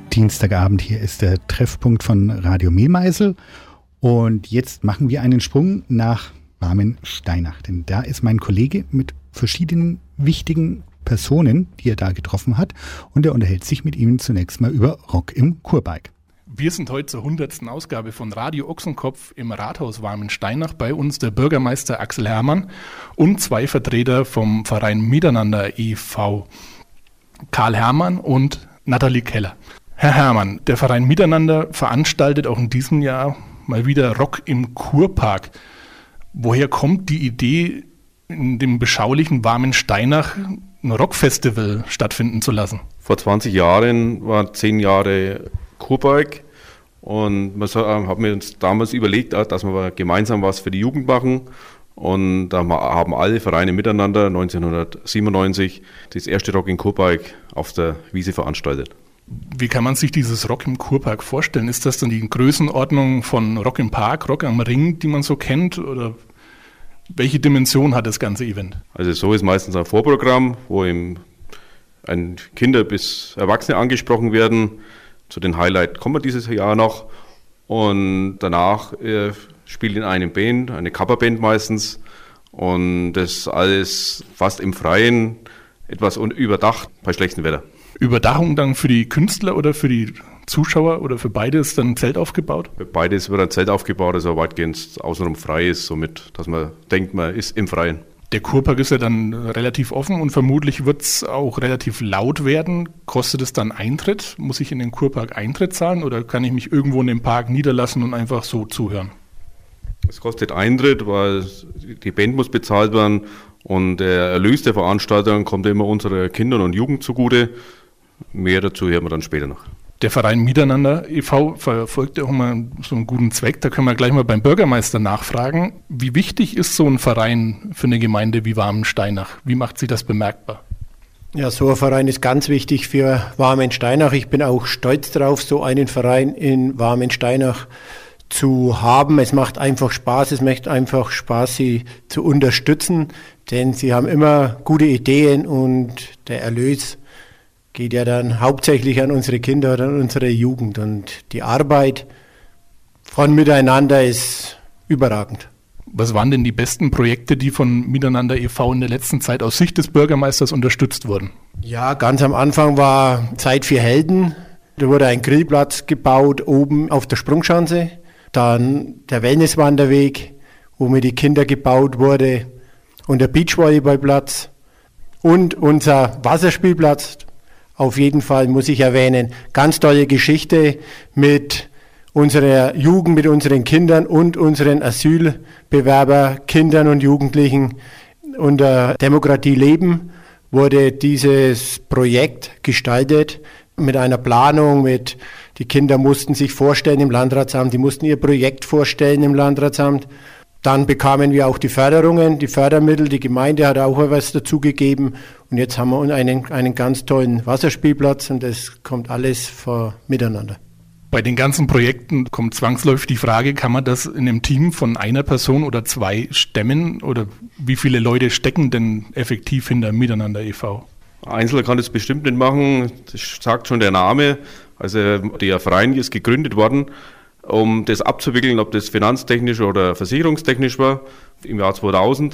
Dienstagabend. Hier ist der Treffpunkt von Radio Mehlmeisel. Und jetzt machen wir einen Sprung nach Warmensteinach. Denn da ist mein Kollege mit verschiedenen wichtigen Personen, die er da getroffen hat. Und er unterhält sich mit ihnen zunächst mal über Rock im Kurpark. Wir sind heute zur hundertsten Ausgabe von Radio Ochsenkopf im Rathaus Warmensteinach. Bei uns der Bürgermeister Axel Hermann und zwei Vertreter vom Verein Miteinander e V, Karl Hermann und Nathalie Keller. Herr Hermann, der Verein Miteinander veranstaltet auch in diesem Jahr mal wieder Rock im Kurpark. Woher kommt die Idee, in dem beschaulichen Warmensteinach ein Rockfestival stattfinden zu lassen? Vor zwanzig Jahren war zehn Jahre Kurpark und wir haben uns damals überlegt, dass wir gemeinsam was für die Jugend machen, und da haben alle Vereine Miteinander neunzehnhundertsiebenundneunzig das erste Rock im Kurpark auf der Wiese veranstaltet. Wie kann man sich dieses Rock im Kurpark vorstellen? Ist das dann die Größenordnung von Rock im Park, Rock am Ring, die man so kennt, oder welche Dimension hat das ganze Event? Also so ist meistens ein Vorprogramm, wo eben ein Kinder bis Erwachsene angesprochen werden. Zu den Highlights kommen wir dieses Jahr noch, und danach äh, spielt in einem Band, eine Coverband meistens, und das alles fast im Freien, etwas überdacht bei schlechtem Wetter. Überdachung dann für die Künstler oder für die Zuschauer oder für beide ist dann ein Zelt aufgebaut? Für beides wird ein Zelt aufgebaut, also weitgehend außenrum frei ist, somit, dass man denkt, man ist im Freien. Der Kurpark ist ja dann relativ offen und vermutlich wird es auch relativ laut werden. Kostet es dann Eintritt? Muss ich in den Kurpark Eintritt zahlen oder kann ich mich irgendwo in dem Park niederlassen und einfach so zuhören? Es kostet Eintritt, weil die Band muss bezahlt werden, und der Erlös der Veranstaltung kommt immer unserer Kindern und Jugend zugute. Mehr dazu hören wir dann später noch. Der Verein Miteinander e V verfolgt ja auch mal so einen guten Zweck. Da können wir gleich mal beim Bürgermeister nachfragen. Wie wichtig ist so ein Verein für eine Gemeinde wie Warmensteinach? Wie macht sie das bemerkbar? Ja, so ein Verein ist ganz wichtig für Warmensteinach. Ich bin auch stolz darauf, so einen Verein in Warmensteinach zu haben. Es macht einfach Spaß, es macht einfach Spaß, sie zu unterstützen, denn sie haben immer gute Ideen, und der Erlös geht ja dann hauptsächlich an unsere Kinder oder an unsere Jugend, und die Arbeit von Miteinander ist überragend. Was waren denn die besten Projekte, die von Miteinander e V in der letzten Zeit aus Sicht des Bürgermeisters unterstützt wurden? Ja, ganz am Anfang war Zeit für Helden. Da wurde ein Grillplatz gebaut oben auf der Sprungschanze. Dann der Wellnesswanderweg, wo mit die Kinder gebaut wurde, und der Beachvolleyballplatz und unser Wasserspielplatz. Auf jeden Fall muss ich erwähnen, ganz tolle Geschichte mit unserer Jugend, mit unseren Kindern und unseren Asylbewerber, Kindern und Jugendlichen unter Demokratie leben, wurde dieses Projekt gestaltet mit einer Planung, mit die Kinder mussten sich vorstellen im Landratsamt, die mussten ihr Projekt vorstellen im Landratsamt. Dann bekamen wir auch die Förderungen, die Fördermittel, die Gemeinde hat auch etwas dazugegeben, und jetzt haben wir einen, einen ganz tollen Wasserspielplatz, und das kommt alles vor Miteinander. Bei den ganzen Projekten kommt zwangsläufig die Frage, kann man das in einem Team von einer Person oder zwei stemmen, oder wie viele Leute stecken denn effektiv hinter Miteinander e V? Einzelner kann das bestimmt nicht machen, das sagt schon der Name. Also der Verein ist gegründet worden, um das abzuwickeln, ob das finanztechnisch oder versicherungstechnisch war, im Jahr zweitausend.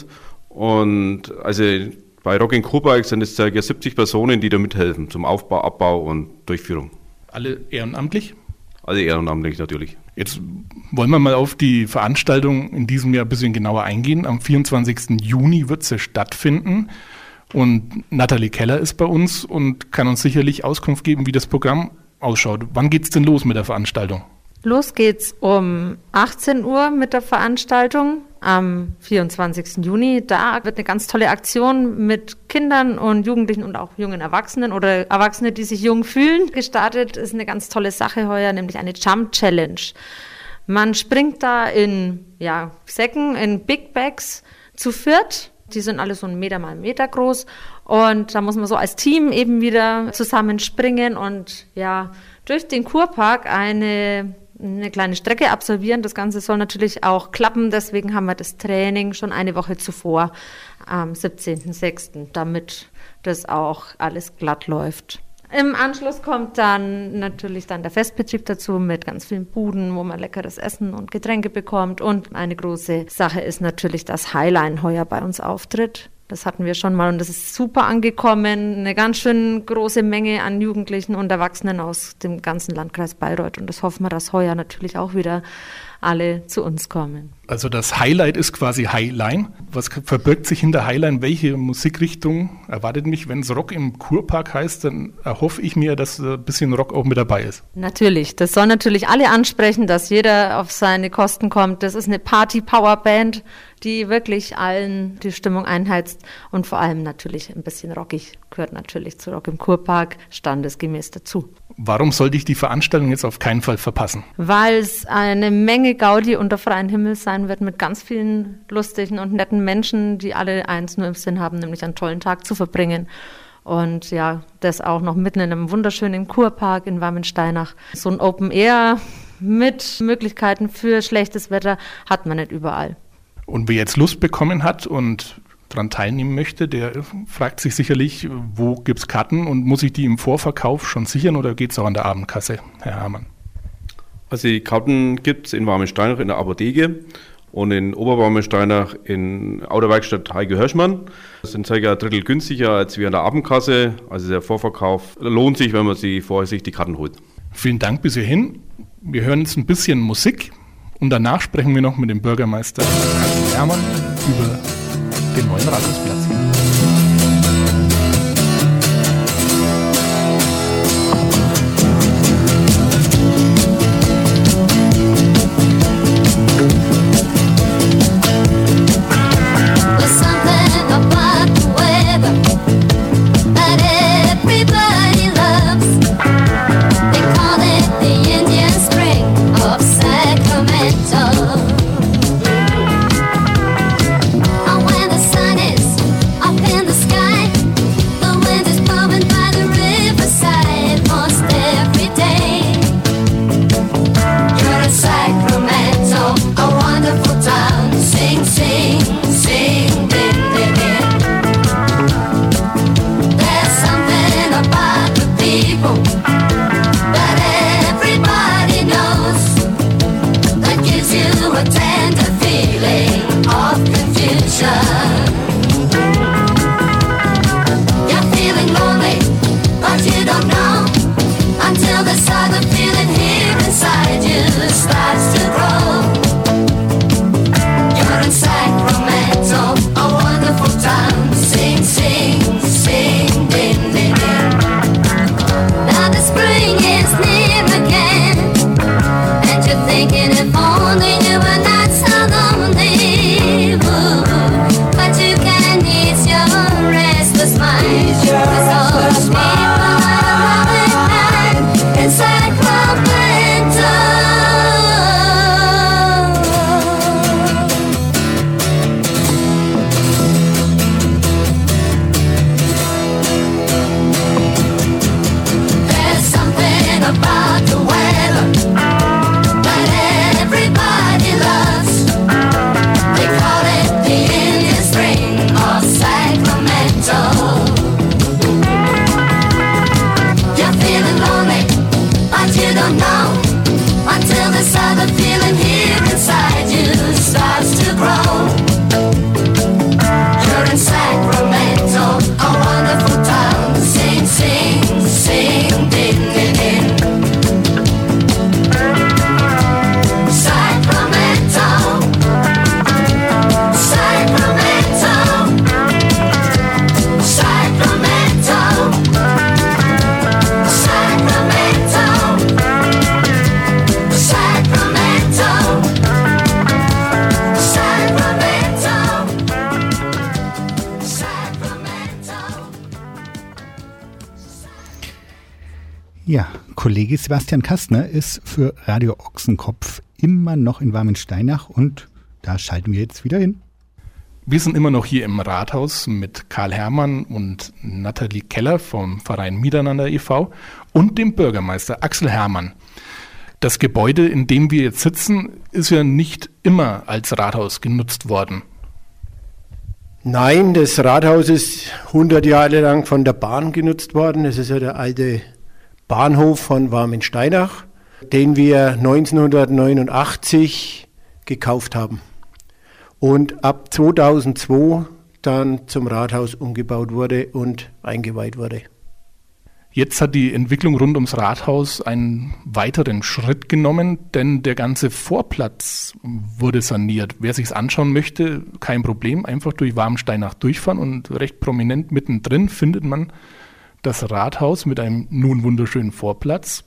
Und also bei Rock im Kurpark sind es ca. siebzig Personen, die da mithelfen, zum Aufbau, Abbau und Durchführung. Alle ehrenamtlich? Alle ehrenamtlich natürlich. Jetzt wollen wir mal auf die Veranstaltung in diesem Jahr ein bisschen genauer eingehen. Am vierundzwanzigsten Juni wird sie stattfinden. Und Nathalie Keller ist bei uns und kann uns sicherlich Auskunft geben, wie das Programm ausschaut. Wann geht's denn los mit der Veranstaltung? Los geht's um achtzehn Uhr mit der Veranstaltung am vierundzwanzigsten Juni. Da wird eine ganz tolle Aktion mit Kindern und Jugendlichen und auch jungen Erwachsenen oder Erwachsene, die sich jung fühlen, gestartet. Ist eine ganz tolle Sache heuer, nämlich eine Jump Challenge. Man springt da in ja, Säcken, in Big Bags zu viert. Die sind alle so einen Meter mal einen Meter groß, und da muss man so als Team eben wieder zusammenspringen und ja durch den Kurpark eine, eine kleine Strecke absolvieren. Das Ganze soll natürlich auch klappen, deswegen haben wir das Training schon eine Woche zuvor am siebzehnten sechsten, damit das auch alles glatt läuft. Im Anschluss kommt dann natürlich dann der Festbetrieb dazu mit ganz vielen Buden, wo man leckeres Essen und Getränke bekommt. Und eine große Sache ist natürlich, dass Highline heuer bei uns auftritt. Das hatten wir schon mal und das ist super angekommen. Eine ganz schön große Menge an Jugendlichen und Erwachsenen aus dem ganzen Landkreis Bayreuth. Und das hoffen wir, dass heuer natürlich auch wieder alle zu uns kommen. Also das Highlight ist quasi Highline. Was verbirgt sich hinter Highline? Welche Musikrichtung erwartet mich? Wenn es Rock im Kurpark heißt, dann erhoffe ich mir, dass ein bisschen Rock auch mit dabei ist. Natürlich, das soll natürlich alle ansprechen, dass jeder auf seine Kosten kommt. Das ist eine Party-Power-Band, die wirklich allen die Stimmung einheizt und vor allem natürlich ein bisschen rockig, gehört natürlich zu Rock im Kurpark standesgemäß dazu. Warum sollte ich die Veranstaltung jetzt auf keinen Fall verpassen? Weil es eine Menge Gaudi unter freiem Himmel sein wird mit ganz vielen lustigen und netten Menschen, die alle eins nur im Sinn haben, nämlich einen tollen Tag zu verbringen. Und ja, das auch noch mitten in einem wunderschönen Kurpark in Warmensteinach. So ein Open Air mit Möglichkeiten für schlechtes Wetter hat man nicht überall. Und wer jetzt Lust bekommen hat und daran teilnehmen möchte, der fragt sich sicherlich, wo gibt es Karten und muss ich die im Vorverkauf schon sichern oder geht es auch an der Abendkasse, Herr Herrmann? Also die Karten gibt es in Warmensteinach in der Apotheke und in Oberwarmensteinach in Autowerkstatt Heike Hirschmann. Das sind ca. ein Drittel günstiger als wir an der Abendkasse. Also der Vorverkauf lohnt sich, wenn man sie vorher sich die Karten holt. Vielen Dank bis hierhin. Wir hören jetzt ein bisschen Musik und danach sprechen wir noch mit dem Bürgermeister Herrmann über den neuen Rathausplatz. Ja, Kollege Sebastian Kastner ist für Radio Ochsenkopf immer noch in Warmensteinach und da schalten wir jetzt wieder hin. Wir sind immer noch hier im Rathaus mit Karl Herrmann und Nathalie Keller vom Verein Miteinander e V und dem Bürgermeister Axel Herrmann. Das Gebäude, in dem wir jetzt sitzen, ist ja nicht immer als Rathaus genutzt worden. Nein, das Rathaus ist hundert Jahre lang von der Bahn genutzt worden. Das ist ja der alte Bahnhof von Warmensteinach, den wir neunzehnhundertneunundachtzig gekauft haben und ab zweitausendzwei dann zum Rathaus umgebaut wurde und eingeweiht wurde. Jetzt hat die Entwicklung rund ums Rathaus einen weiteren Schritt genommen, denn der ganze Vorplatz wurde saniert. Wer sich's anschauen möchte, kein Problem, einfach durch Warmensteinach durchfahren und recht prominent mittendrin findet man das Rathaus mit einem nun wunderschönen Vorplatz.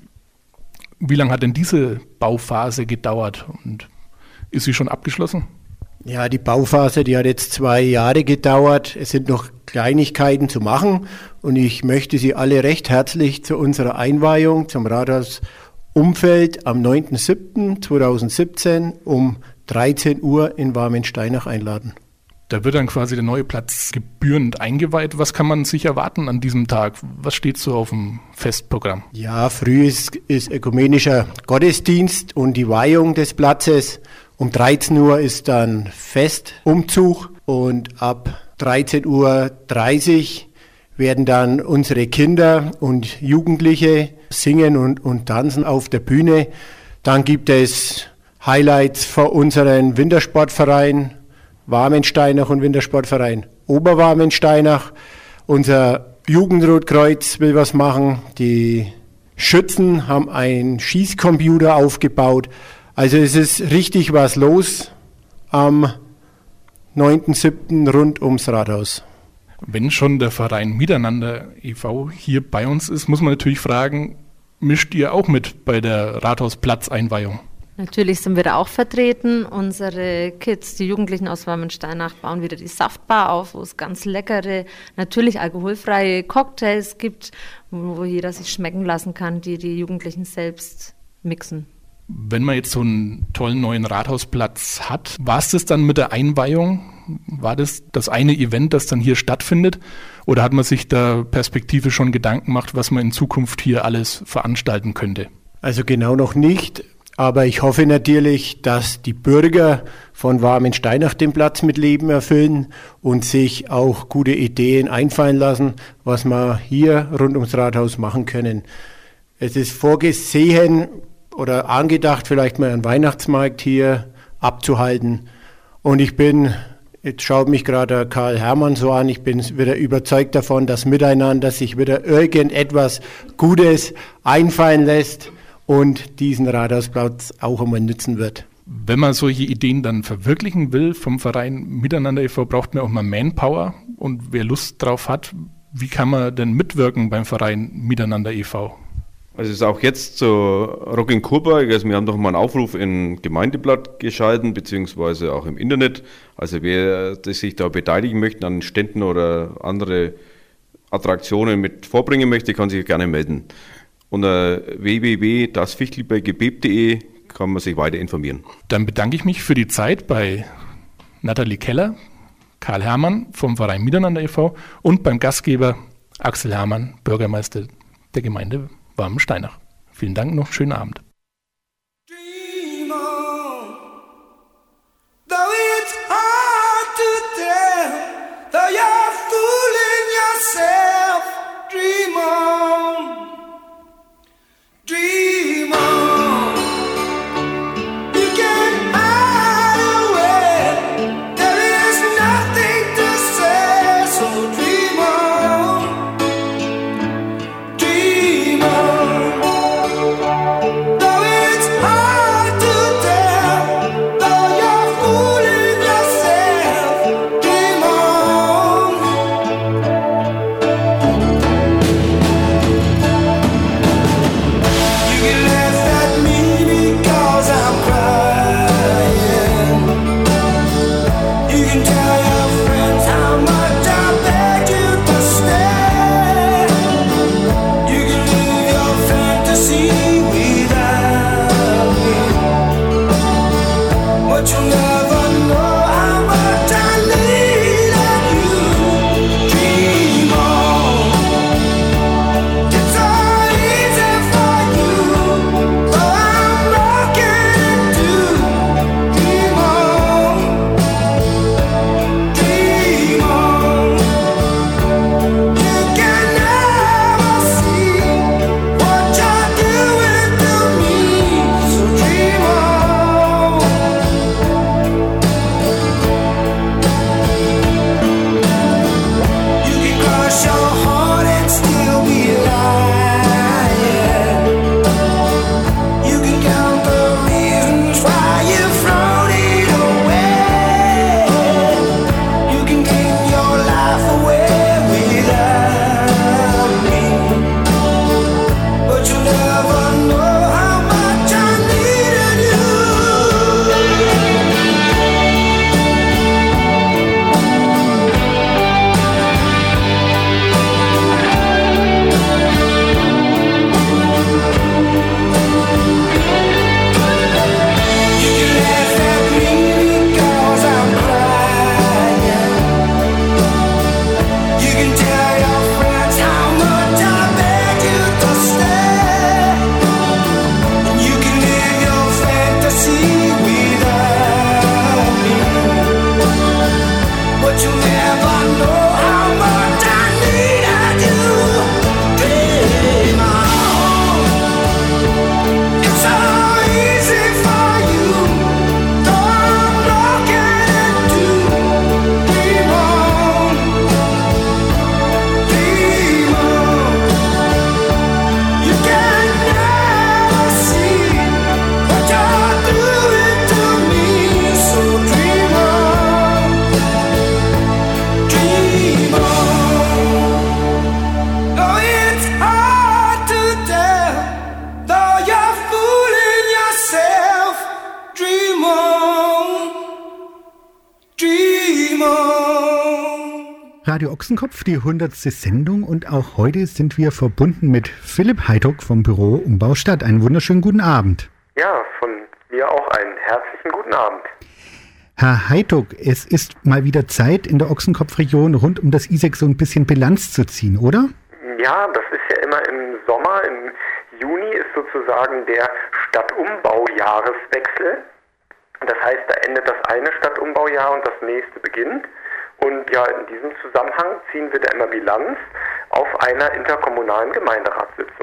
Wie lange hat denn diese Bauphase gedauert und ist sie schon abgeschlossen? Ja, die Bauphase, die hat jetzt zwei Jahre gedauert. Es sind noch Kleinigkeiten zu machen und ich möchte Sie alle recht herzlich zu unserer Einweihung zum Rathausumfeld am neunten siebten zweitausendsiebzehn um dreizehn Uhr in Warmensteinach einladen. Da wird dann quasi der neue Platz gebührend eingeweiht. Was kann man sich erwarten an diesem Tag? Was steht so auf dem Festprogramm? Ja, früh ist, ist ökumenischer Gottesdienst und die Weihung des Platzes. Um dreizehn Uhr ist dann Festumzug und ab dreizehn Uhr dreißig werden dann unsere Kinder und Jugendliche singen und, und tanzen auf der Bühne. Dann gibt es Highlights für unseren Wintersportverein Warmensteinach und Wintersportverein Oberwarmensteinach. Unser Jugendrotkreuz will was machen. Die Schützen haben einen Schießcomputer aufgebaut. Also es ist richtig was los am neunten siebten rund ums Rathaus. Wenn schon der Verein Miteinander e V hier bei uns ist, muss man natürlich fragen, mischt ihr auch mit bei der Rathausplatzeinweihung? Natürlich sind wir da auch vertreten. Unsere Kids, die Jugendlichen aus Warmensteinach, bauen wieder die Saftbar auf, wo es ganz leckere, natürlich alkoholfreie Cocktails gibt, wo jeder sich schmecken lassen kann, die die Jugendlichen selbst mixen. Wenn man jetzt so einen tollen neuen Rathausplatz hat, war es das dann mit der Einweihung? War das das eine Event, das dann hier stattfindet? Oder hat man sich da perspektivisch schon Gedanken gemacht, was man in Zukunft hier alles veranstalten könnte? Also genau noch nicht. Aber ich hoffe natürlich, dass die Bürger von Warmensteinach den Platz mit Leben erfüllen und sich auch gute Ideen einfallen lassen, was wir hier rund ums Rathaus machen können. Es ist vorgesehen oder angedacht, vielleicht mal einen Weihnachtsmarkt hier abzuhalten. Und ich bin, jetzt schaut mich gerade Karl Hermann so an, ich bin wieder überzeugt davon, dass miteinander sich wieder irgendetwas Gutes einfallen lässt und diesen Rathausplatz auch einmal nützen wird. Wenn man solche Ideen dann verwirklichen will vom Verein Miteinander e V, braucht man auch mal Manpower. Und wer Lust drauf hat, wie kann man denn mitwirken beim Verein Miteinander e V? Also es ist auch jetzt so Rock in Kurberg, also wir haben doch mal einen Aufruf im Gemeindeblatt geschalten, beziehungsweise auch im Internet. Also wer sich da beteiligen möchte an Ständen oder andere Attraktionen mit vorbringen möchte, kann sich gerne melden. Unter w w w punkt das fichtelberggebet punkt de kann man sich weiter informieren. Dann bedanke ich mich für die Zeit bei Nathalie Keller, Karl Hermann vom Verein Miteinander e V und beim Gastgeber Axel Hermann, Bürgermeister der Gemeinde Warmensteinach. Vielen Dank, noch einen schönen Abend. Dream on, though it's hard to tell, though you're fooling yourself. Dream on, dream on. You can't hide away. There is nothing to say, so dream on, dream on. Radio Ochsenkopf, die hundertste Sendung, und auch heute sind wir verbunden mit Philipp Heiduk vom Büro Umbau Stadt. Einen wunderschönen guten Abend. Ja, von mir auch einen herzlichen guten Abend. Herr Heiduk, es ist mal wieder Zeit, in der Ochsenkopfregion rund um das I S E C so ein bisschen Bilanz zu ziehen, oder? Ja, das ist ja immer im Sommer. Im Juni ist sozusagen der Stadtumbaujahreswechsel. Das heißt, da endet das eine Stadtumbaujahr und das nächste beginnt. Und ja, in diesem Zusammenhang ziehen wir da immer Bilanz auf einer interkommunalen Gemeinderatssitzung.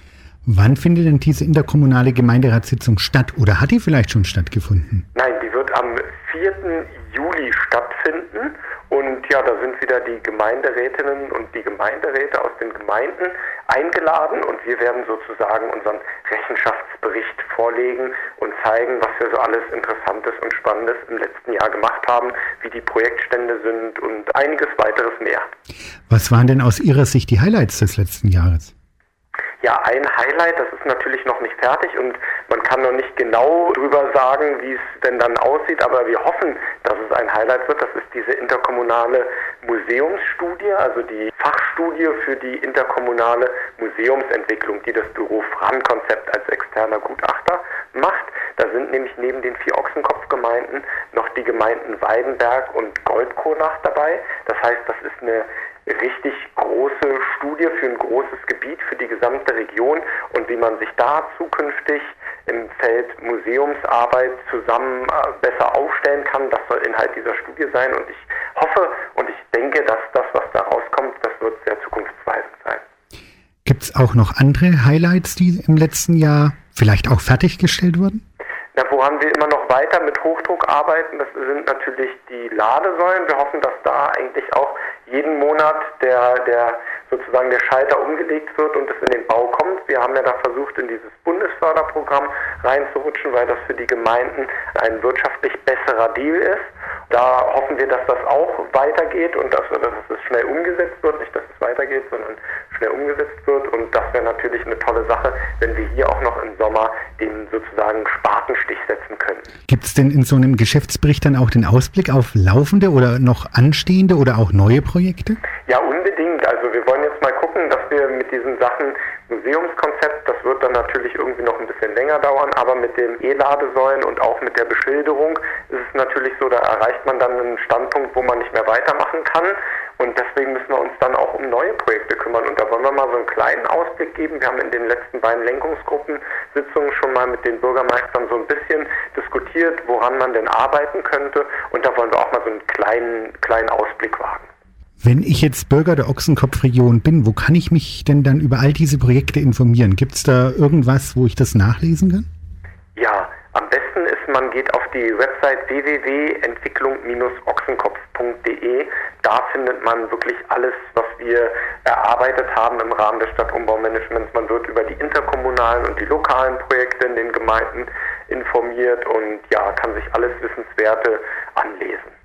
Wann findet denn diese interkommunale Gemeinderatssitzung statt? Oder hat die vielleicht schon stattgefunden? Nein, die wird am vierten Juli stattfinden. Und ja, da sind wieder die Gemeinderätinnen und die Gemeinderäte aus den Gemeinden eingeladen. Und wir werden sozusagen unseren Rechenschaftsbericht vorlegen und zeigen, was wir so alles Interessantes und Spannendes im letzten Jahr gemacht haben, wie die Projektstände sind und einiges weiteres mehr. Was waren denn aus Ihrer Sicht die Highlights des letzten Jahres? Ja, ein Highlight, das ist natürlich noch nicht fertig und man kann noch nicht genau drüber sagen, wie es denn dann aussieht, aber wir hoffen, dass es ein Highlight wird. Das ist diese interkommunale Museumsstudie, also die Fachstudie für die interkommunale Museumsentwicklung, die das Büro Fran-Konzept als externer Gutachter macht. Da sind nämlich neben den vier Ochsenkopfgemeinden noch die Gemeinden Weidenberg und Goldkronach dabei. Das heißt, das ist eine richtig große Studie für ein großes Gebiet, für die gesamte Region, und wie man sich da zukünftig im Feld Museumsarbeit zusammen äh, besser aufstellen kann, das soll Inhalt dieser Studie sein, und ich hoffe und ich denke, dass das, was da rauskommt, das wird sehr zukunftsweisend sein. Gibt es auch noch andere Highlights, die im letzten Jahr vielleicht auch fertiggestellt wurden? Na, woran wir immer noch weiter mit Hochdruck arbeiten, das sind natürlich die Ladesäulen. Wir hoffen, dass da eigentlich auch jeden Monat der, der sozusagen der Schalter umgelegt wird und es in den Bau kommt. Wir haben ja da versucht, in dieses Bundesförderprogramm reinzurutschen, weil das für die Gemeinden ein wirtschaftlich besserer Deal ist. Da hoffen wir, dass das auch weitergeht und dass, dass es schnell umgesetzt wird. Nicht, dass es weitergeht, sondern schnell umgesetzt wird. Und das wäre natürlich eine tolle Sache, wenn wir hier auch noch im Sommer den sozusagen Spatenstich setzen können. Gibt es denn in so einem Geschäftsbericht dann auch den Ausblick auf laufende oder noch anstehende oder auch neue Projekte? Ja, unbedingt. Also wir wollen jetzt mal gucken, dass wir mit diesen Sachen Museumskonzept, das wird dann natürlich irgendwie noch ein bisschen länger dauern, aber mit den E-Ladesäulen und auch mit der Beschilderung ist es natürlich so, da erreicht man dann einen Standpunkt, wo man nicht mehr weitermachen kann, und deswegen müssen wir uns dann auch um neue Projekte kümmern, und da wollen wir mal so einen kleinen Ausblick geben. Wir haben in den letzten beiden Lenkungsgruppensitzungen schon mal mit den Bürgermeistern so ein bisschen diskutiert, woran man denn arbeiten könnte, und da wollen wir auch mal so einen kleinen, kleinen Ausblick wagen. Wenn ich jetzt Bürger der Ochsenkopfregion bin, wo kann ich mich denn dann über all diese Projekte informieren? Gibt es da irgendwas, wo ich das nachlesen kann? Ja, am besten ist, man geht auf die Website w w w punkt entwicklung Bindestrich ochsenkopf punkt d e. Da findet man wirklich alles, was wir erarbeitet haben im Rahmen des Stadtumbaumanagements. Man wird über die interkommunalen und die lokalen Projekte in den Gemeinden informiert und ja, kann sich alles Wissenswerte anlesen.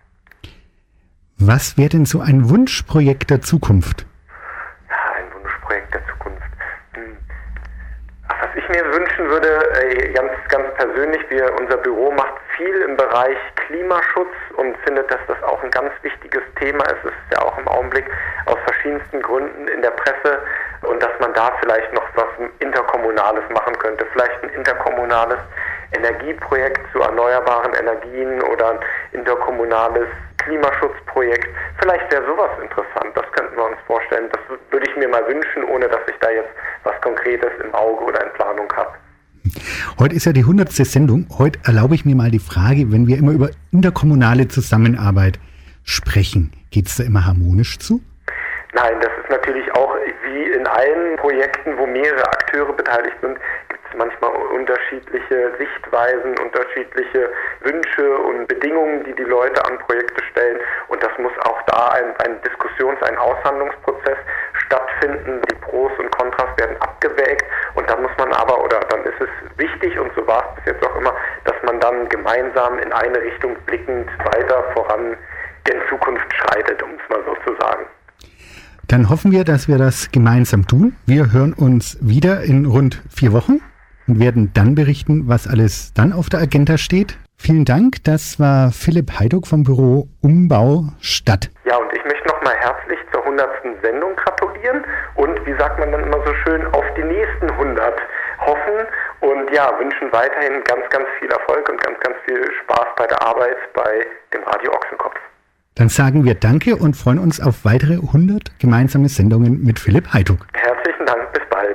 Was wäre denn so ein Wunschprojekt der Zukunft? Ja, ein Wunschprojekt der Zukunft. Hm. Ach, was ich mir wünschen würde, äh, ganz, ganz persönlich, wir, unser Büro macht viel im Bereich Klimaschutz und findet, dass das auch ein ganz wichtiges Thema ist. Es ist ja auch im Augenblick aus verschiedensten Gründen in der Presse, und dass man da vielleicht noch was Interkommunales machen könnte. Vielleicht ein interkommunales Energieprojekt zu erneuerbaren Energien oder ein interkommunales Klimaschutzprojekt. Vielleicht wäre sowas interessant, das könnten wir uns vorstellen. Das würde ich mir mal wünschen, ohne dass ich da jetzt was Konkretes im Auge oder in Planung habe. Heute ist ja die hundertste Sendung. Heute erlaube ich mir mal die Frage, wenn wir immer über interkommunale Zusammenarbeit sprechen, geht es da immer harmonisch zu? Nein, das ist natürlich auch wie in allen Projekten, wo mehrere Akteure beteiligt sind, gibt es manchmal unterschiedliche Sichtweisen, unterschiedliche Wünsche und Bedingungen, die die Leute an Projekte stellen. Und das muss auch da ein, ein Diskussions-, ein Aushandlungsprozess stattfinden. Die Pros und Kontras werden abgewägt, und dann muss man aber, oder dann ist es wichtig, und so war es bis jetzt auch immer, dass man dann gemeinsam in eine Richtung blickend weiter voran in Zukunft schreitet, um es mal so zu sagen. Dann hoffen wir, dass wir das gemeinsam tun. Wir hören uns wieder in rund vier Wochen und werden dann berichten, was alles dann auf der Agenda steht. Vielen Dank. Das war Philipp Heiduk vom Büro Umbau Stadt. Ja, und ich möchte noch mal erstmal herzlich zur hundertsten Sendung gratulieren und, wie sagt man dann immer so schön, auf die nächsten hundert hoffen und ja, wünschen weiterhin ganz, ganz viel Erfolg und ganz, ganz viel Spaß bei der Arbeit bei dem Radio Ochsenkopf. Dann sagen wir Danke und freuen uns auf weitere hundert gemeinsame Sendungen mit Philipp Heiduk. Herzlichen Dank, bis bald.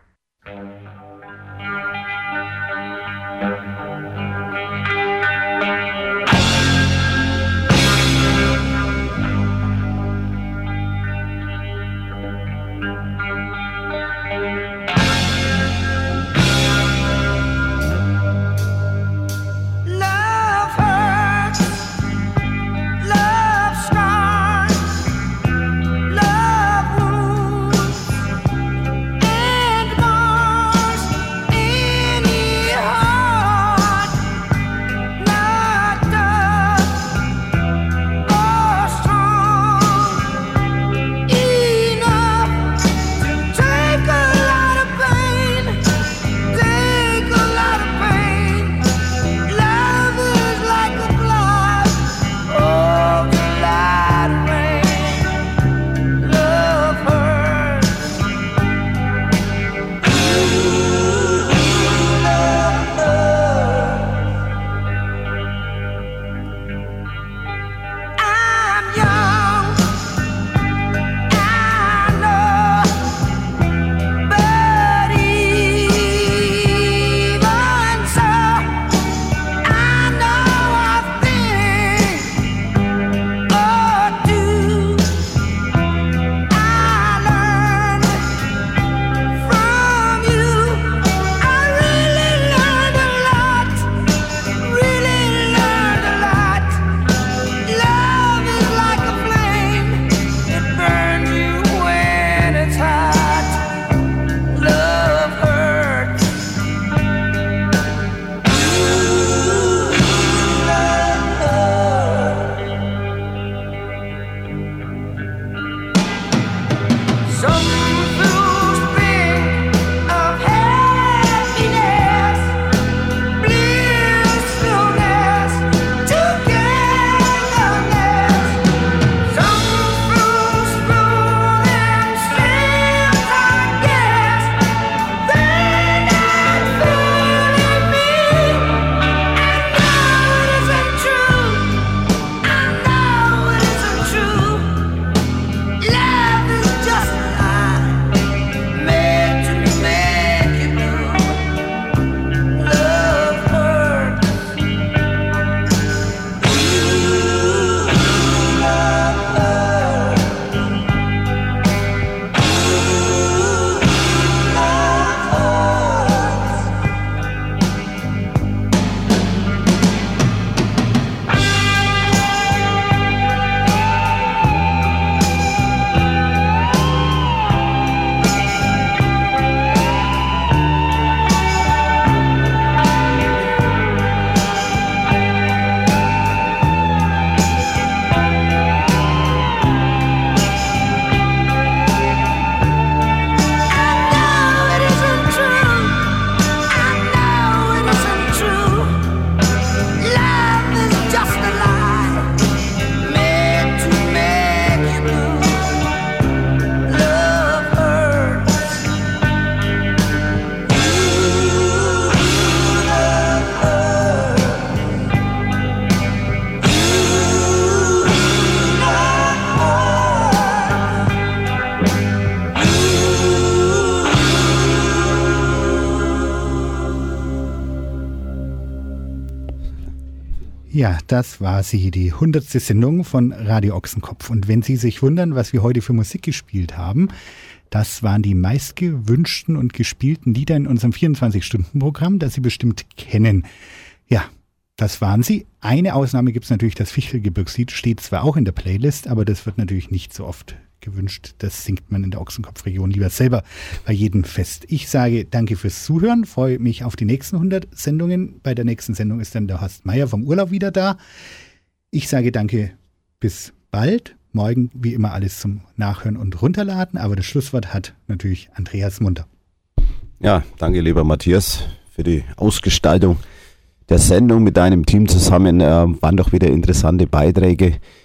Love hurts, love scars, love wounds, and mars any heart not tough or strong enough to take a lot of pain, take a lot of pain. Love is like a cloud of light rain. Love hurts. Ooh, love hurts. I'm young, I know, but even so, I know a thing or two. I learned from you. I really learned a lot, really learned a lot. Love is like a flame, it burns you when it's hot. Love hurts. Ooh, love hurts. Some fools think of happiness, blissfulness, togetherness. Some fools fool themselves, I guess. They're not fooling me. I know it isn't true. I know it isn't true. Love is just a lie, made to make you blue. Love hurts. Ooh, love hurts. Ooh, love hurts. Ja, das war sie, die hundertste Sendung von Radio Ochsenkopf. Und wenn Sie sich wundern, was wir heute für Musik gespielt haben, das waren die meistgewünschten und gespielten Lieder in unserem vierundzwanzig-Stunden-Programm, das Sie bestimmt kennen. Ja, das waren sie. Eine Ausnahme gibt es natürlich, das Fichtelgebirgslied steht zwar auch in der Playlist, aber das wird natürlich nicht so oft gewünscht. Das singt man in der Ochsenkopfregion lieber selber bei jedem Fest. Ich sage danke fürs Zuhören, freue mich auf die nächsten hundert Sendungen. Bei der nächsten Sendung ist dann der Horst Meier vom Urlaub wieder da. Ich sage danke, bis bald. Morgen wie immer alles zum Nachhören und Runterladen, aber das Schlusswort hat natürlich Andreas Munter. Ja, danke lieber Matthias für die Ausgestaltung der Sendung mit deinem Team zusammen. Äh, waren doch wieder interessante Beiträge.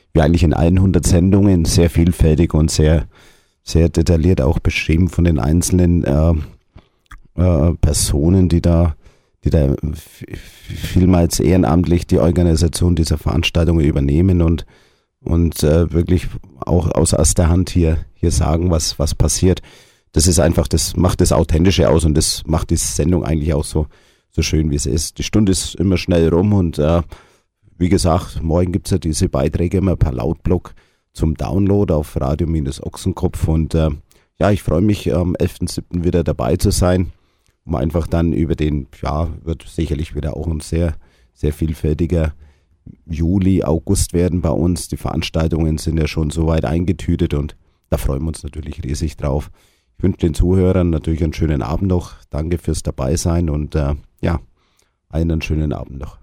wie eigentlich in allen hundert Sendungen, sehr vielfältig und sehr, sehr detailliert auch beschrieben von den einzelnen äh, äh, Personen, die da, die da vielmals ehrenamtlich die Organisation dieser Veranstaltungen übernehmen und, und äh, wirklich auch aus erster Hand hier, hier sagen, was, was passiert. Das ist einfach, das macht das Authentische aus und das macht die Sendung eigentlich auch so, so schön, wie es ist. Die Stunde ist immer schnell rum und äh, wie gesagt, morgen gibt es ja diese Beiträge immer per Lautblock zum Download auf Radio Ochsenkopf und äh, ja, ich freue mich am elften siebten wieder dabei zu sein, um einfach dann über den, ja, wird sicherlich wieder auch ein sehr, sehr vielfältiger Juli, August werden bei uns. Die Veranstaltungen sind ja schon so weit eingetütet und da freuen wir uns natürlich riesig drauf. Ich wünsche den Zuhörern natürlich einen schönen Abend noch. Danke fürs Dabeisein und äh, ja, einen schönen Abend noch.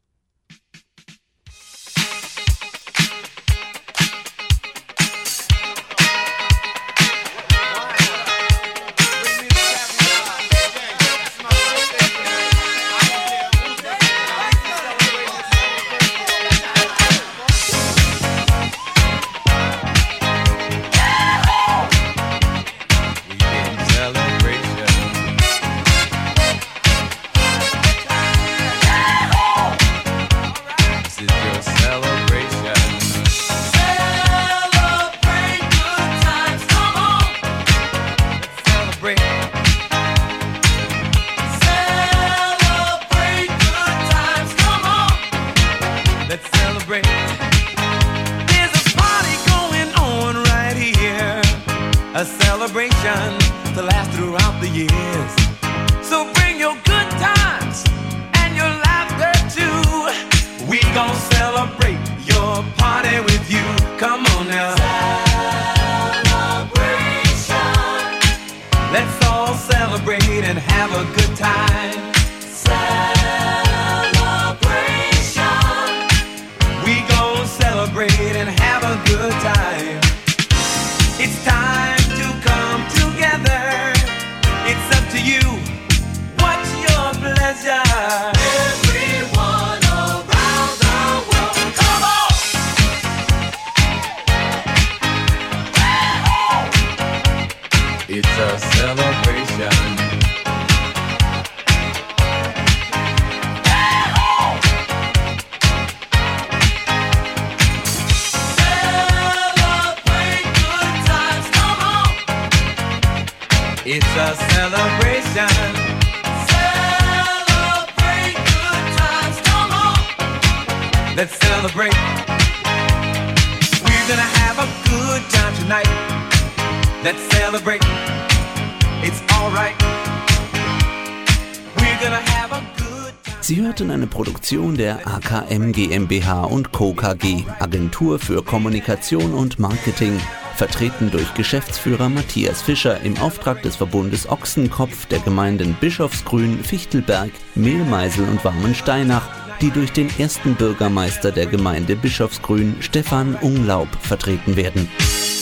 Sie hörten eine Produktion der A K M GmbH und Co. K G, Agentur für Kommunikation und Marketing, vertreten durch Geschäftsführer Matthias Fischer im Auftrag des Verbundes Ochsenkopf der Gemeinden Bischofsgrün, Fichtelberg, Mehlmeisel und Warmensteinach, die durch den ersten Bürgermeister der Gemeinde Bischofsgrün, Stefan Unglaub, vertreten werden.